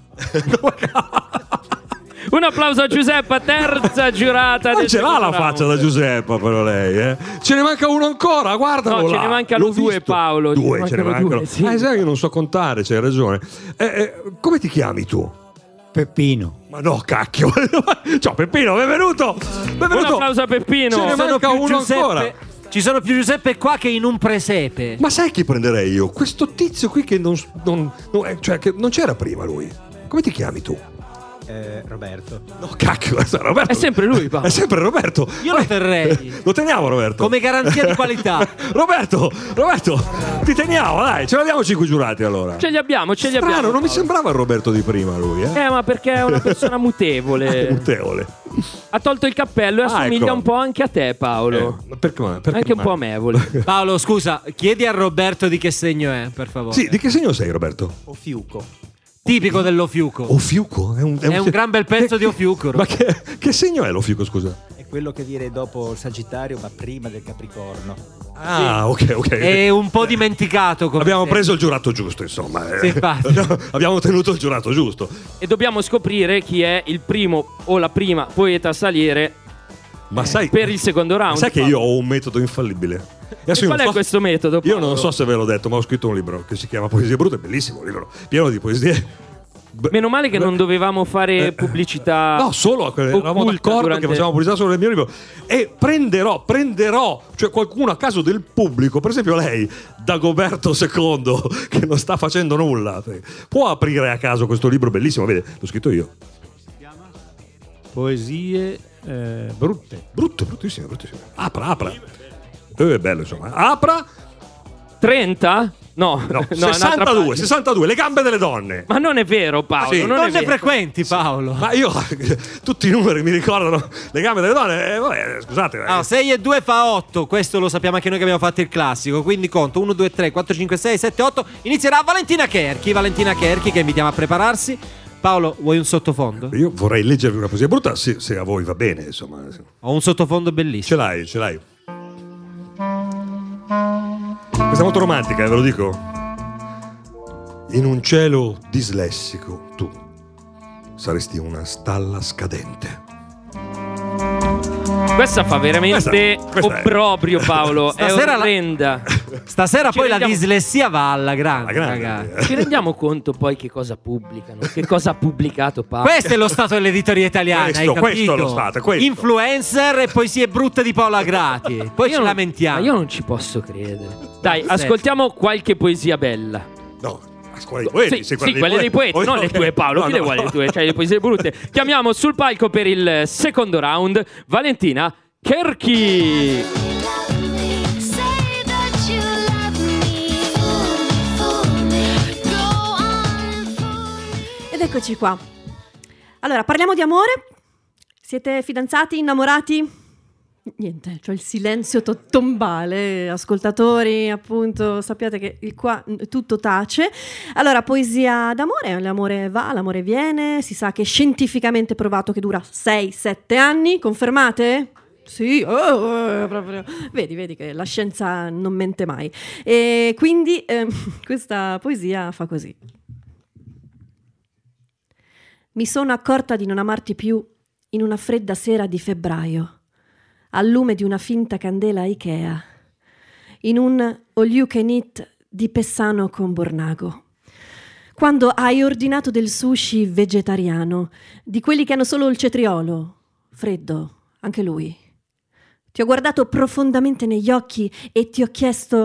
Un applauso a Giuseppa, terza giurata Non del ce l'ha secondo la faccia round. da Giuseppa però lei, eh? Ce ne manca uno ancora, guardalo No, ce là. ne mancano L'ho 2, visto. Paolo. Due, ce ne mancano. Due, sì. Sai che non so contare, c'hai ragione. Come ti chiami tu? Peppino. Ma no, cacchio. Ciao Peppino, benvenuto. Un applauso a Peppino. Ce ne Sono manca più uno ancora. Giuseppe. Ci sono più Giuseppe qua che in un presepe. Ma sai chi prenderei io? Questo tizio qui che cioè che non c'era prima lui. Come ti chiami tu? Roberto. No, cacchio, Roberto. È sempre lui, Paolo. È sempre Roberto. Io lo terrei. Lo teniamo, Roberto. Come garanzia di qualità. Roberto, ti teniamo, dai. Ce l'abbiamo 5 giurati allora. Ce li abbiamo. Strano, non mi sembrava il Roberto di prima lui, ma perché è una persona mutevole. Mutevole. Ha tolto il cappello e assomiglia ecco. un po' anche a te, Paolo. Perché Anche un po' amevole. Paolo, scusa, chiedi a Roberto di che segno è, per favore. Sì, di che segno sei, Roberto? Ofiuco. Tipico dell'Ofiuco. Ofiuco? È un gran bel pezzo di Ofiuco. Ma che segno è l'Ofiuco, scusa? È quello che viene dopo il Sagittario, ma prima del Capricorno. Ah, ok. È un po' dimenticato. Come Abbiamo sempre. preso il giurato giusto, insomma. Sì, infatti. Abbiamo tenuto il giurato giusto. E dobbiamo scoprire chi è il primo o la prima poeta a salire Ma sai, per il secondo round. sai che io ho un metodo infallibile? Adesso E io qual non è so- questo metodo, Io Paolo? non so se ve l'ho detto, ma ho scritto un libro che si chiama Poesie Brutte, bellissimo un libro, pieno di poesie. Meno male che non dovevamo fare pubblicità. No, solo eravamo occulta d'accordo durante- che facevamo pubblicità solo nel mio libro. E prenderò, cioè qualcuno a caso del pubblico, per esempio lei, Dagoberto II, che non sta facendo nulla, può aprire a caso questo libro bellissimo, vede, l'ho scritto io. Poesie brutte. Bruttissime. Apra. È bello, insomma. Apra. 30? No, No, no, è un'altra 62, pagina. 62, le gambe delle donne. Ma non è vero, Paolo. Sì. Non Non è ne vero. frequenti, Paolo. Ma io, tutti i numeri mi ricordano le gambe delle donne. Vabbè, scusate. No, 6 e 2 fa 8. Questo lo sappiamo anche noi che abbiamo fatto il classico. Quindi conto 1, 2, 3, 4, 5, 6, 7, 8. Inizierà Valentina Kerchi. Valentina Kerchi che invitiamo a prepararsi. Paolo, vuoi un sottofondo? Io vorrei leggervi una poesia brutta, se a voi va bene, insomma. Ho un sottofondo bellissimo. Ce l'hai. Questa è molto romantica, ve lo dico. In un cielo dislessico tu saresti una stalla scadente. Questa fa veramente questa obbrobrio, Paolo. È orrenda. Stasera poi la dislessia va alla grande, ragazzi. Ci rendiamo conto poi che cosa pubblicano? Che cosa ha pubblicato Paolo? Questo è lo stato dell'editoria italiana, hai capito? Questo è lo stato, questo. Influencer e poesie brutte di Paolo Agrati. Poi ci lamentiamo. Ma io non ci posso credere. Dai, ascoltiamo qualche poesia bella. No. Quelle dei poeti, sì, quelle dei poeti, non le tue, Paolo. Chi le vuole le tue? Cioè, le poesie brutte. Chiamiamo sul palco per il secondo round Valentina Cherchi. Ed eccoci qua. Allora, parliamo di amore. Siete fidanzati, innamorati? Niente, cioè il silenzio tombale, ascoltatori, appunto, sappiate che qua tutto tace. Allora, poesia d'amore, l'amore va, l'amore viene, si sa che è scientificamente provato che dura 6-7 anni, confermate? Sì, proprio. Vedi che la scienza non mente mai. E quindi questa poesia fa così. Mi sono accorta di non amarti più in una fredda sera di febbraio, al lume di una finta candela Ikea, in un all you can eat di Pessano con Bornago. Quando hai ordinato del sushi vegetariano, di quelli che hanno solo il cetriolo, freddo, anche lui. Ti ho guardato profondamente negli occhi e ti ho chiesto: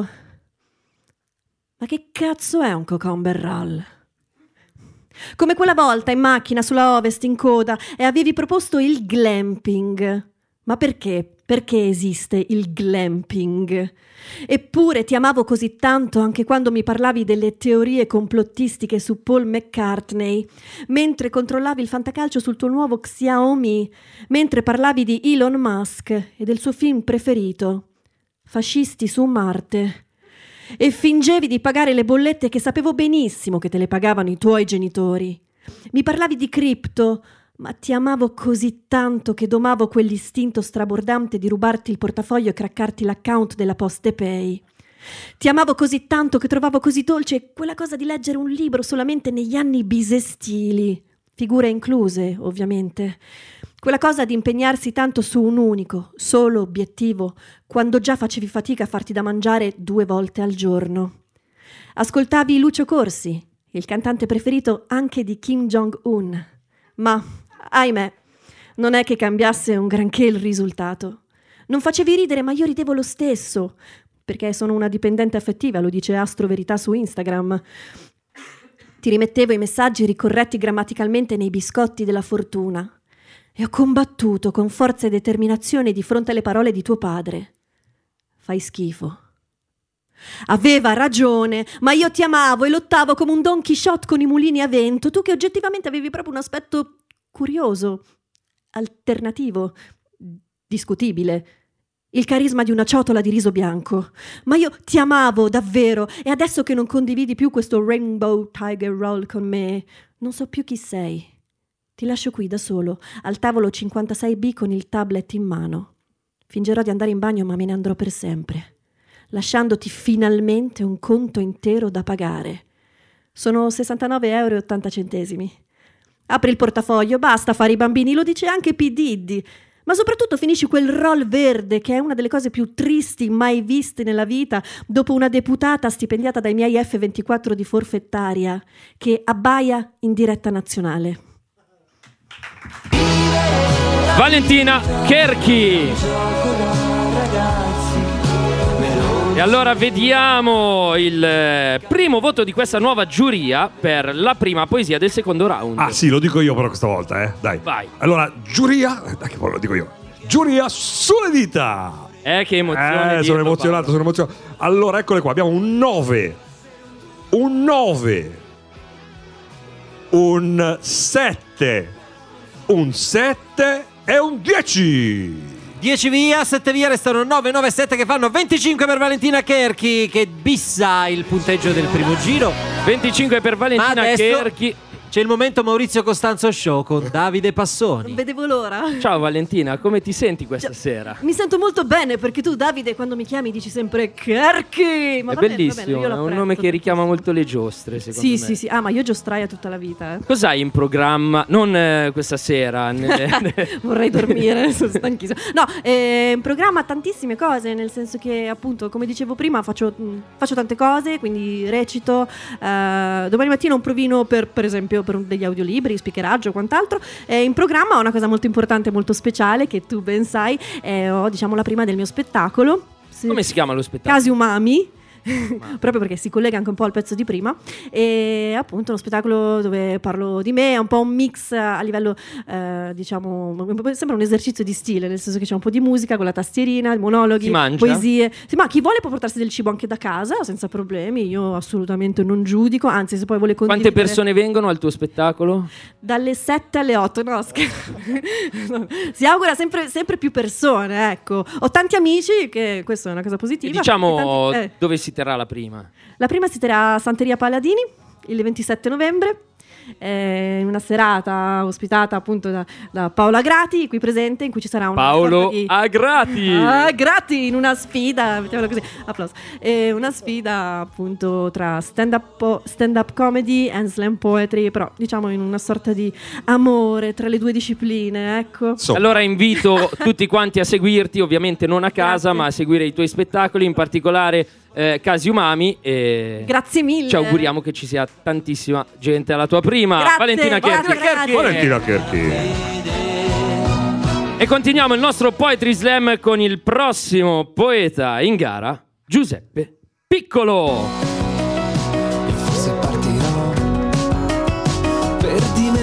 ma che cazzo è un cucumber roll? Come quella volta in macchina sulla Ovest in coda e avevi proposto il glamping. Ma perché? Perché esiste il glamping? Eppure ti amavo così tanto anche quando mi parlavi delle teorie complottistiche su Paul McCartney, mentre controllavi il fantacalcio sul tuo nuovo Xiaomi, mentre parlavi di Elon Musk e del suo film preferito, Fascisti su Marte, e fingevi di pagare le bollette che sapevo benissimo che te le pagavano i tuoi genitori. Mi parlavi di cripto, ma ti amavo così tanto che domavo quell'istinto strabordante di rubarti il portafoglio e craccarti l'account della PostePay. Ti amavo così tanto che trovavo così dolce quella cosa di leggere un libro solamente negli anni bisestili, figure incluse, ovviamente. Quella cosa di impegnarsi tanto su un unico, solo obiettivo, quando già facevi fatica a farti da mangiare 2 volte al giorno. Ascoltavi Lucio Corsi, il cantante preferito anche di Kim Jong-un, ma ahimè, non è che cambiasse un granché il risultato. Non facevi ridere, ma io ridevo lo stesso, perché sono una dipendente affettiva, lo dice Astro Verità su Instagram. Ti rimettevo i messaggi ricorretti grammaticalmente nei biscotti della fortuna e ho combattuto con forza e determinazione di fronte alle parole di tuo padre. Fai schifo. Aveva ragione, ma io ti amavo e lottavo come un Don Quixote con i mulini a vento, tu che oggettivamente avevi proprio un aspetto curioso, alternativo, discutibile, il carisma di una ciotola di riso bianco. Ma io ti amavo davvero e adesso che non condividi più questo Rainbow Tiger Roll con me, non so più chi sei. Ti lascio qui da solo, al tavolo 56B con il tablet in mano. Fingerò di andare in bagno, ma me ne andrò per sempre, lasciandoti finalmente un conto intero da pagare. Sono 69,80 €. Apri il portafoglio, basta fare i bambini, lo dice anche P. Diddy. Ma soprattutto finisci quel roll verde, che è una delle cose più tristi mai viste nella vita, dopo una deputata stipendiata dai miei F24 di forfettaria, che abbaia in diretta nazionale. Valentina Cherchi. E allora vediamo il primo voto di questa nuova giuria per la prima poesia del secondo round. Ah sì, lo dico io però questa volta, dai. Vai. Allora, giuria, dai che poi lo dico io. Giuria sulle dita. Che emozione. Sono emozionato. Allora, eccole qua, abbiamo un 9. Un 9. Un 7. Un 7 e un 10. 10 via, 7 via, restano 9, 9, 7 che fanno 25 per Valentina Cherchi, che bissa il punteggio del primo giro. 25 per Valentina Cherchi. C'è il momento Maurizio Costanzo Show con Davide Passoni. Non vedevo l'ora. Ciao Valentina, come ti senti questa sera? Mi sento molto bene perché tu, Davide, quando mi chiami dici sempre Kerky. Ma È bellissimo, è un nome che richiama molto le giostre, secondo me. Sì. Ah, ma io giostraia tutta la vita. Cos'hai in programma? Non questa sera. Vorrei dormire, sono stanchissima. No, in programma tantissime cose, nel senso che appunto, come dicevo prima, faccio tante cose, quindi recito. Domani mattina un provino per esempio per degli audiolibri, speakeraggio o quant'altro. In programma ho una cosa molto importante, molto speciale, che tu ben sai, ho diciamo la prima del mio spettacolo. Come si chiama lo spettacolo? Casi Umami. Proprio perché si collega anche un po' al pezzo di prima, e appunto uno spettacolo dove parlo di me, è un po' un mix a livello diciamo, sembra un esercizio di stile, nel senso che c'è un po' di musica con la tastierina, monologhi, poesie. Sì, ma chi vuole può portarsi del cibo anche da casa senza problemi, io assolutamente non giudico, anzi se poi vuole condividere. Quante persone vengono al tuo spettacolo? Dalle 7 alle 8, no, si augura sempre più persone, ecco. Ho tanti amici, che questa è una cosa positiva. E diciamo dove si terrà la prima? La prima si terrà a Santeria Paladini il 27 novembre, in una serata ospitata appunto da Paola Grati, qui presente, in cui ci sarà Paolo Agrati in una sfida, mettiamola così, applauso, una sfida appunto tra stand-up comedy and slam poetry, però diciamo in una sorta di amore tra le due discipline, ecco. Allora invito tutti quanti a seguirti, ovviamente non a casa, ma a seguire i tuoi spettacoli, in particolare Casi Umami, e grazie mille. Ci auguriamo che ci sia tantissima gente alla tua prima. Grazie, Valentina Kerky. Valentina Kerky. E continuiamo il nostro Poetry Slam con il prossimo poeta in gara, Giuseppe Piccolo. E forse partirò per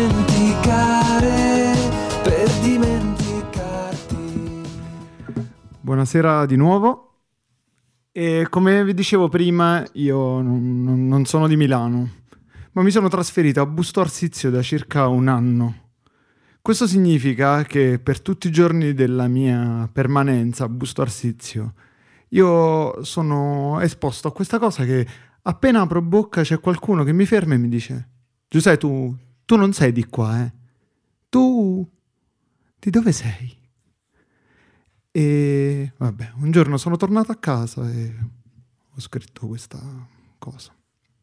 dimenticarti. Buonasera di nuovo. E come vi dicevo prima, io non sono di Milano, ma mi sono trasferito a Busto Arsizio da circa un anno. Questo significa che per tutti i giorni della mia permanenza a Busto Arsizio io sono esposto a questa cosa che appena apro bocca c'è qualcuno che mi ferma e mi dice: Giuseppe, tu non sei di qua, eh? Tu di dove sei? E vabbè, un giorno sono tornato a casa e ho scritto questa cosa.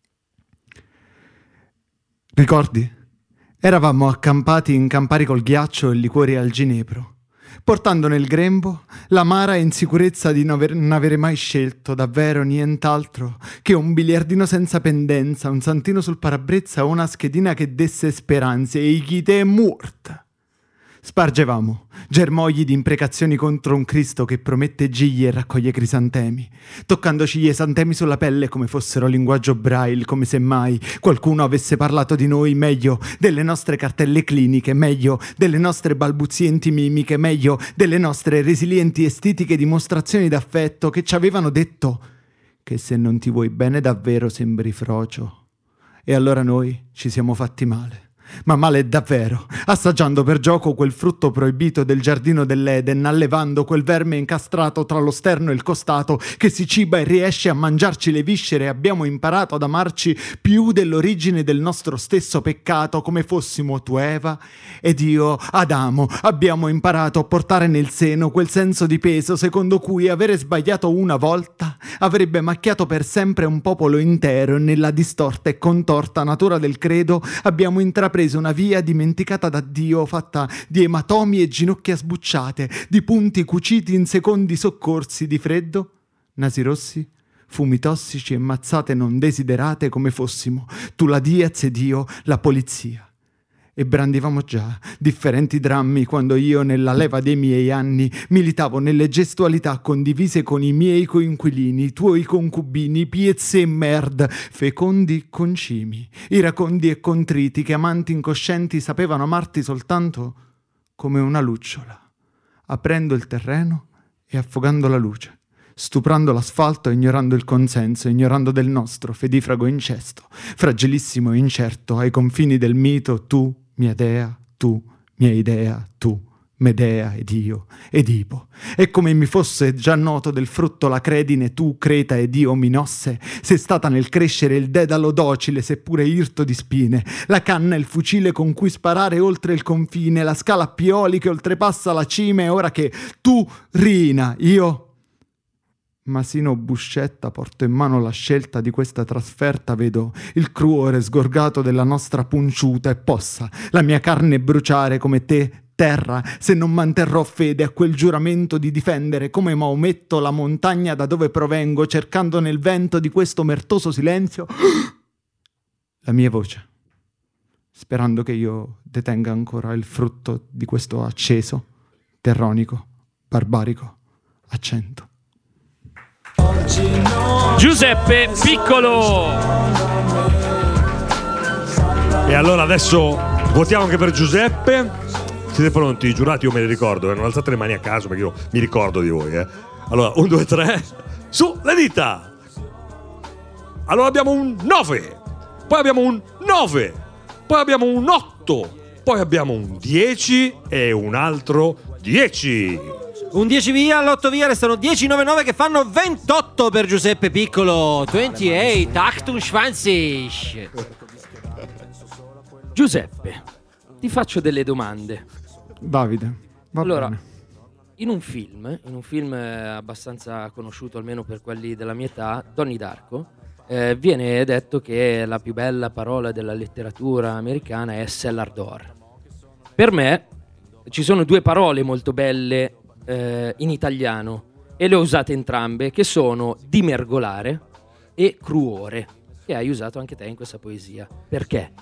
Ricordi? Eravamo accampati in Campari col ghiaccio e liquori al ginepro, portando nel grembo l'amara insicurezza di non avere mai scelto davvero nient'altro che un biliardino senza pendenza, un santino sul parabrezza o una schedina che desse speranze e i chite murt. Spargevamo germogli di imprecazioni contro un Cristo che promette gigli e raccoglie crisantemi, toccandoci gli esantemi sulla pelle come fossero linguaggio braille, come se mai qualcuno avesse parlato di noi meglio delle nostre cartelle cliniche, meglio delle nostre balbuzienti mimiche, meglio delle nostre resilienti estetiche dimostrazioni d'affetto che ci avevano detto che se non ti vuoi bene davvero sembri frocio. E allora noi ci siamo fatti male. Ma male davvero, assaggiando per gioco quel frutto proibito del giardino dell'Eden, allevando quel verme incastrato tra lo sterno e il costato che si ciba e riesce a mangiarci le viscere, abbiamo imparato ad amarci più dell'origine del nostro stesso peccato, come fossimo tu Eva ed io Adamo. Abbiamo imparato a portare nel seno quel senso di peso secondo cui avere sbagliato una volta avrebbe macchiato per sempre un popolo intero, e nella distorta e contorta natura del credo abbiamo intrapreso una via dimenticata da Dio, fatta di ematomi e ginocchia sbucciate, di punti cuciti in secondi soccorsi, di freddo, nasi rossi, fumi tossici e mazzate non desiderate come fossimo tu la Diaz ed io la polizia. E brandivamo già differenti drammi quando io, nella leva dei miei anni, militavo nelle gestualità condivise con i miei coinquilini, i tuoi concubini, piezze e merd, fecondi concimi, iracondi e contriti che amanti incoscienti sapevano amarti soltanto come una lucciola, aprendo il terreno e affogando la luce, stuprando l'asfalto e ignorando il consenso, ignorando del nostro fedifrago incesto, fragilissimo e incerto ai confini del mito, tu, mia dea, tu, mia idea, tu, Medea ed io, Edipo. E come mi fosse già noto del frutto la credine, tu, Creta ed io, Minosse, sei stata nel crescere il dedalo docile, seppure irto di spine, la canna e il fucile con cui sparare oltre il confine, la scala a pioli che oltrepassa la cima, e ora che tu, Rina, io... Masino Buscetta, porto in mano la scelta di questa trasferta, vedo il cruore sgorgato della nostra punciuta, e possa la mia carne bruciare come te, terra, se non manterrò fede a quel giuramento di difendere come Maometto la montagna da dove provengo, cercando nel vento di questo omertoso silenzio la mia voce, sperando che io detenga ancora il frutto di questo acceso, terronico, barbarico accento. Giuseppe Piccolo. E allora adesso votiamo anche per Giuseppe. Siete pronti? I giurati io me li ricordo, non alzate le mani a caso perché io mi ricordo di voi. Allora, 1, 2, 3, su le dita. Allora abbiamo un 9, poi abbiamo un 9, poi abbiamo un 8, poi abbiamo un 10 e un altro 10. Un 10 via, l'8 via, restano 10, 9, 9 che fanno 28 per Giuseppe Piccolo. 28, Achtung 20. Giuseppe, ti faccio delle domande. Davide, va allora, bene. In un film abbastanza conosciuto, almeno per quelli della mia età, Donnie Darko, viene detto che la più bella parola della letteratura americana è cellar door. Per me ci sono due parole molto belle in italiano e le ho usate entrambe, che sono dimergolare e cruore, che hai usato anche te in questa poesia. Perché?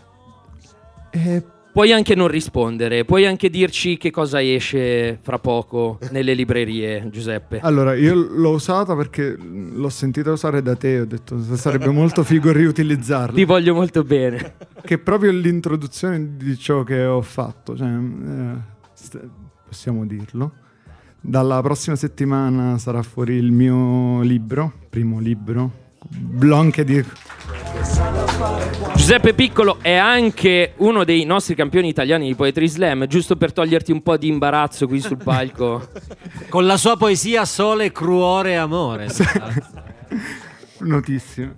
Puoi anche non rispondere, puoi anche dirci che cosa esce fra poco nelle librerie, Giuseppe. Allora, io l'ho usata perché l'ho sentita usare da te, ho detto sarebbe molto figo riutilizzarla. Ti voglio molto bene. Che è proprio l'introduzione di ciò che ho fatto, cioè, possiamo dirlo. Dalla prossima settimana sarà fuori il mio libro, primo libro, Blonche di... Giuseppe Piccolo è anche uno dei nostri campioni italiani di Poetry Slam, giusto per toglierti un po' di imbarazzo qui sul palco. Con la sua poesia Sole, Cruore e Amore. Notissimo.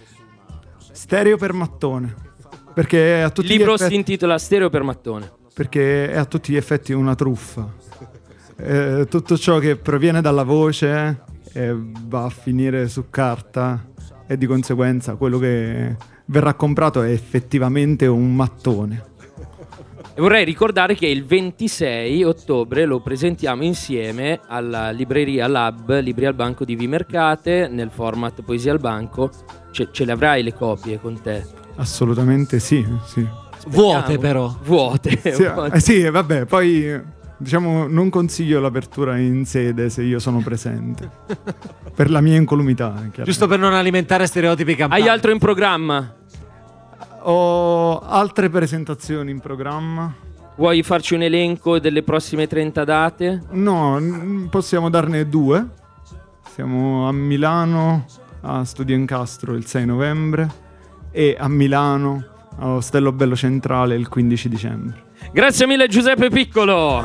Stereo per mattone. Perché a tutti Il libro gli effetti... si intitola Stereo per mattone. Perché è a tutti gli effetti una truffa. Tutto ciò che proviene dalla voce va a finire su carta e di conseguenza quello che verrà comprato è effettivamente un mattone. E vorrei ricordare che il 26 ottobre lo presentiamo insieme alla libreria Lab, Libri al Banco di Vimercate, nel format Poesia al Banco. Ce le avrai le copie con te? Assolutamente sì. Vuote però. Vuote. Sì, vabbè, poi... Diciamo, non consiglio l'apertura in sede se io sono presente. Per la mia incolumità. Giusto per non alimentare stereotipi campani. Hai altro in programma? Ho altre presentazioni in programma. Vuoi farci un elenco delle prossime 30 date? No, possiamo darne 2. Siamo a Milano, a Studio Incastro il 6 novembre e a Milano, a Ostello Bello Centrale il 15 dicembre. Grazie mille Giuseppe Piccolo.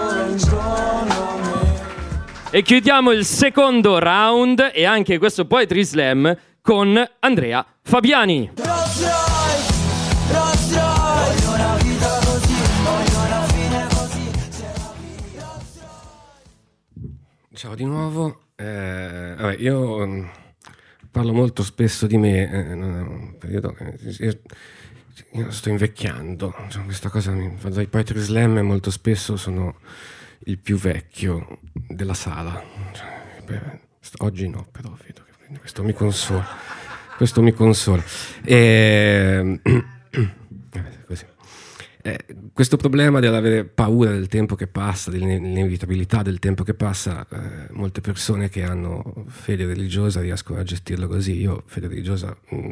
E chiudiamo il secondo round e anche questo Poetry Slam con Andrea Fabiani. Ciao di nuovo. Vabbè, io parlo molto spesso di me. Io sto invecchiando, cioè, questa cosa vado ai Poetry Slam e molto spesso sono il più vecchio della sala. Cioè, oggi no, però vedo che questo mi consola. Così. Questo problema dell'avere paura del tempo che passa, dell'inevitabilità del tempo che passa, molte persone che hanno fede religiosa riescono a gestirlo così. Io fede religiosa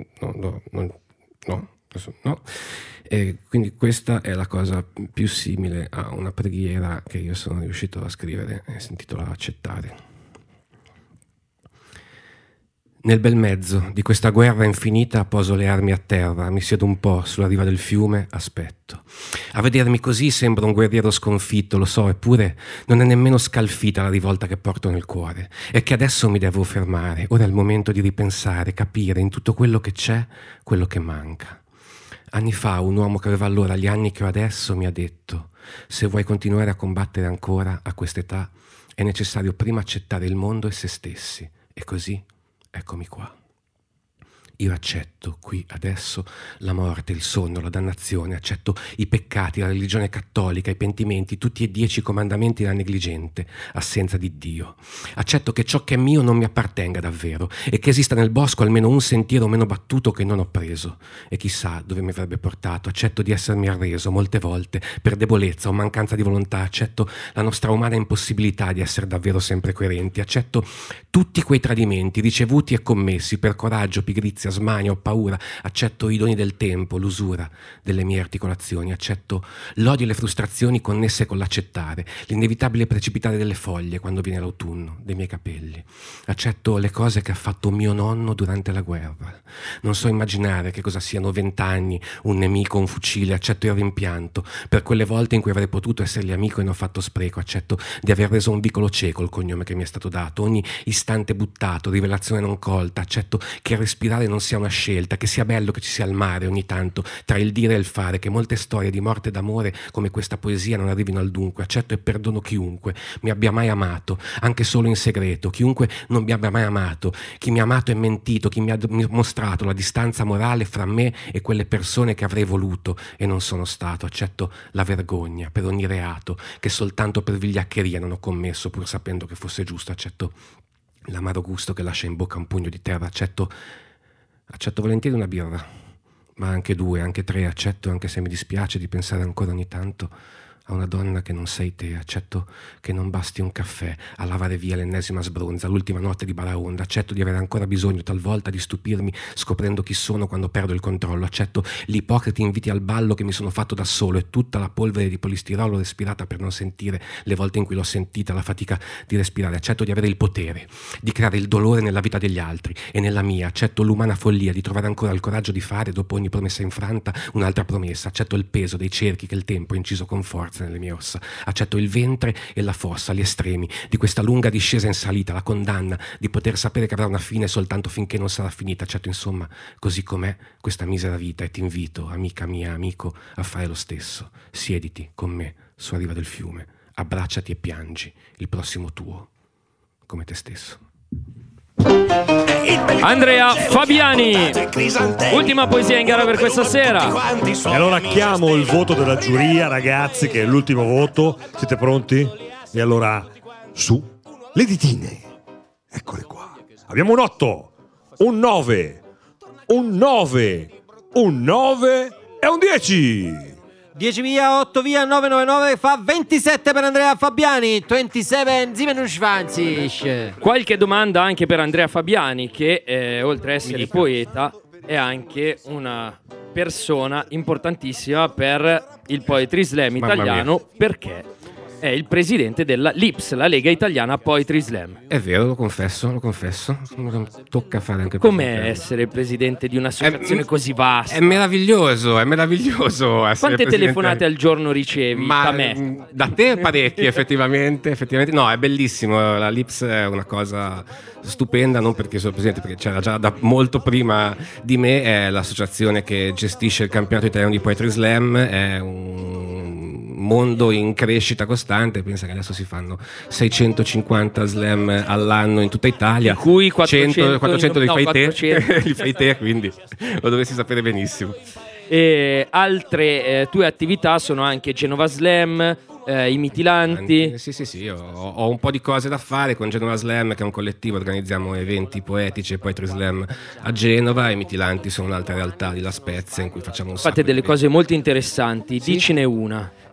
no. E quindi questa è la cosa più simile a una preghiera che io sono riuscito a scrivere e si intitola Accettare. Nel bel mezzo di questa guerra infinita poso le armi a terra, mi siedo un po' sulla riva del fiume, aspetto. A vedermi così sembra un guerriero sconfitto, lo so, eppure non è nemmeno scalfita la rivolta che porto nel cuore. È che adesso mi devo fermare, ora è il momento di ripensare, capire in tutto quello che c'è, quello che manca. Anni fa un uomo che aveva allora gli anni che ho adesso mi ha detto: se vuoi continuare a combattere ancora a quest'età è necessario prima accettare il mondo e se stessi. E così eccomi qua. Io accetto qui adesso la morte, il sonno, la dannazione, accetto i peccati, la religione cattolica, i pentimenti, tutti e 10 comandamenti della negligente assenza di Dio. Accetto che ciò che è mio non mi appartenga davvero e che esista nel bosco almeno un sentiero meno battuto che non ho preso e chissà dove mi avrebbe portato. Accetto di essermi arreso molte volte per debolezza o mancanza di volontà, accetto la nostra umana impossibilità di essere davvero sempre coerenti, accetto tutti quei tradimenti ricevuti e commessi per coraggio, pigrizia, smania o paura, accetto i doni del tempo, l'usura delle mie articolazioni, accetto l'odio e le frustrazioni connesse con l'accettare, l'inevitabile precipitare delle foglie quando viene l'autunno, dei miei capelli, accetto le cose che ha fatto mio nonno durante la guerra. Non so immaginare che cosa siano 20 anni, un nemico, un fucile, accetto il rimpianto per quelle volte in cui avrei potuto essergli amico e non ho fatto spreco, accetto di aver reso un vicolo cieco il cognome che mi è stato dato, ogni istante buttato, rivelazione non colta, accetto che respirare non sia una scelta, che sia bello che ci sia il mare ogni tanto tra il dire e il fare, che molte storie di morte e d'amore come questa poesia non arrivino al dunque. Accetto e perdono chiunque mi abbia mai amato, anche solo in segreto, chiunque non mi abbia mai amato, chi mi ha amato e mentito, chi mi ha mostrato la distanza morale fra me e quelle persone che avrei voluto e non sono stato. Accetto la vergogna per ogni reato che soltanto per vigliaccheria non ho commesso pur sapendo che fosse giusto. Accetto l'amaro gusto che lascia in bocca un pugno di terra, accetto volentieri una birra, ma anche 2, anche 3, accetto anche se mi dispiace di pensare ancora ogni tanto a una donna che non sei te, accetto che non basti un caffè a lavare via l'ennesima sbronza, l'ultima notte di baraonda, accetto di avere ancora bisogno talvolta di stupirmi scoprendo chi sono quando perdo il controllo, accetto gli ipocriti inviti al ballo che mi sono fatto da solo e tutta la polvere di polistirolo respirata per non sentire le volte in cui l'ho sentita, la fatica di respirare, accetto di avere il potere di creare il dolore nella vita degli altri e nella mia, accetto l'umana follia di trovare ancora il coraggio di fare dopo ogni promessa infranta un'altra promessa, accetto il peso dei cerchi che il tempo ha inciso con forza nelle mie ossa, accetto il ventre e la fossa, gli estremi di questa lunga discesa in salita, la condanna di poter sapere che avrà una fine soltanto finché non sarà finita, accetto insomma così com'è questa misera vita e ti invito, amica mia, amico, a fare lo stesso. Siediti con me sulla riva del fiume, abbracciati e piangi il prossimo tuo come te stesso. Andrea Fabiani, ultima poesia in gara per questa sera. E allora chiamo il voto della giuria, ragazzi, che è l'ultimo voto. Siete pronti? E allora su le ditine, eccole qua. Abbiamo un 8, un 9, un 9, un 9 e un 10. 10 via, 8 via, 999 fa 27 per Andrea Fabiani. 27 27. Qualche domanda anche per Andrea Fabiani, che oltre a essere poeta è anche una persona importantissima per il Poetry Slam italiano, perché è il presidente della LIPS, la Lega Italiana Poetry Slam. È vero, lo confesso. Tocca fare anche com'è essere presidente di un'associazione così vasta? È meraviglioso. Quante telefonate al giorno ricevi da me? Da te parecchie, effettivamente. No, è bellissimo. La LIPS è una cosa stupenda, non perché sono presidente, perché c'era già da molto prima di me. È l'associazione che gestisce il campionato italiano di Poetry Slam, è un mondo in crescita costante. Pensa che adesso si fanno 650 slam all'anno in tutta Italia, di cui 400 li fai te, quindi lo dovresti sapere benissimo. E altre tue attività sono anche Genova Slam, i Mitilanti. Sì, ho un po' di cose da fare con Genova Slam, che è un collettivo, organizziamo eventi poetici e Poetry Slam a Genova. I Mitilanti sono un'altra realtà di La Spezia in cui facciamo un Fate delle cose molto interessanti, sì? Dicene una.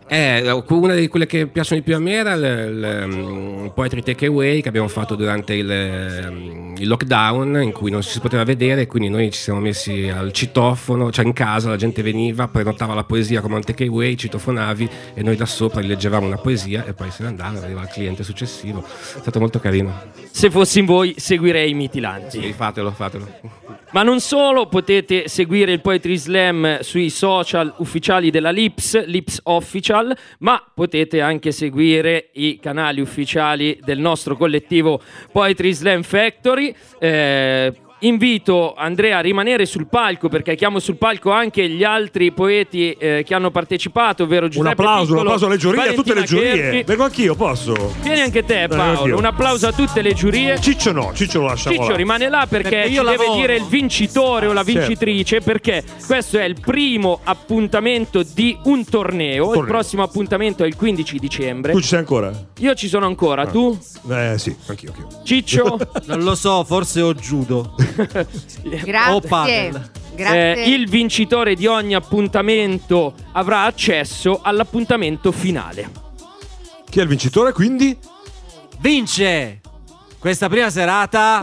Una di quelle che piacciono di più a me era il Poetry Takeaway che abbiamo fatto durante il lockdown, in cui non si poteva vedere, quindi noi ci siamo messi al citofono, cioè in casa la gente veniva, prenotava la poesia come un takeaway, citofonavi e noi da sopra gli leggevamo una poesia e poi se ne andava, arrivava il cliente successivo. È stato molto carino. Se fossi in voi seguirei i mitilanti. Sì, fatelo. Ma non solo, potete seguire il Poetry Slam sui social ufficiali della Lips Official, ma potete anche seguire i canali ufficiali del nostro collettivo Poetry Slam Factory. Invito Andrea a rimanere sul palco, perché chiamo sul palco anche gli altri poeti che hanno partecipato, ovvero Giuseppe Piccolo, un applauso alle giurie, a tutte le giurie. Cherchi. Vengo anch'io, posso? Vieni anche te, Paolo. Un applauso a tutte le giurie. Ciccio lo lasciamo Ciccio là. rimane là perché ci deve dire il vincitore o la vincitrice, perché questo è il primo appuntamento di un torneo. Il prossimo appuntamento è il 15 dicembre. Tu ci sei ancora? Io ci sono ancora, tu? Sì, anch'io. Ciccio? Non lo so, forse ho judo. Grazie. Grazie. Il vincitore di ogni appuntamento avrà accesso all'appuntamento finale. Chi è il vincitore, quindi? Vince questa prima serata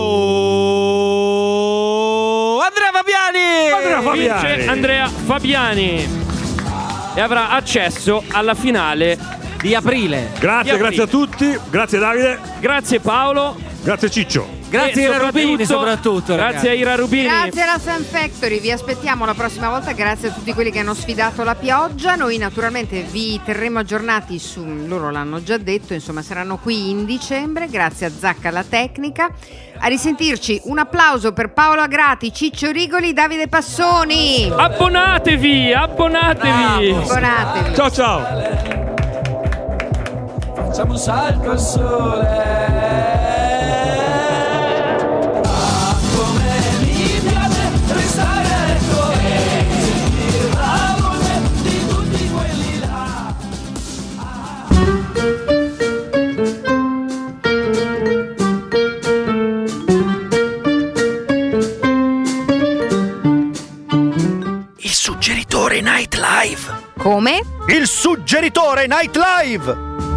Andrea Fabiani! Vince Andrea Fabiani e avrà accesso alla finale di aprile. Grazie a tutti. Grazie Davide. Grazie Paolo. Grazie Ciccio. Grazie Ira Rubini soprattutto. Grazie a Ira Rubini. Grazie alla Sun Factory, vi aspettiamo la prossima volta. Grazie a tutti quelli che hanno sfidato la pioggia. Noi naturalmente vi terremo aggiornati loro l'hanno già detto, insomma saranno qui in dicembre. Grazie a Zacca alla tecnica. A risentirci, un applauso per Paolo Agrati, Ciccio Rigoli, Davide Passoni. Abbonatevi. Ciao. Facciamo un salto al sole. Il suggeritore Night Live. Come? Il suggeritore Night Live.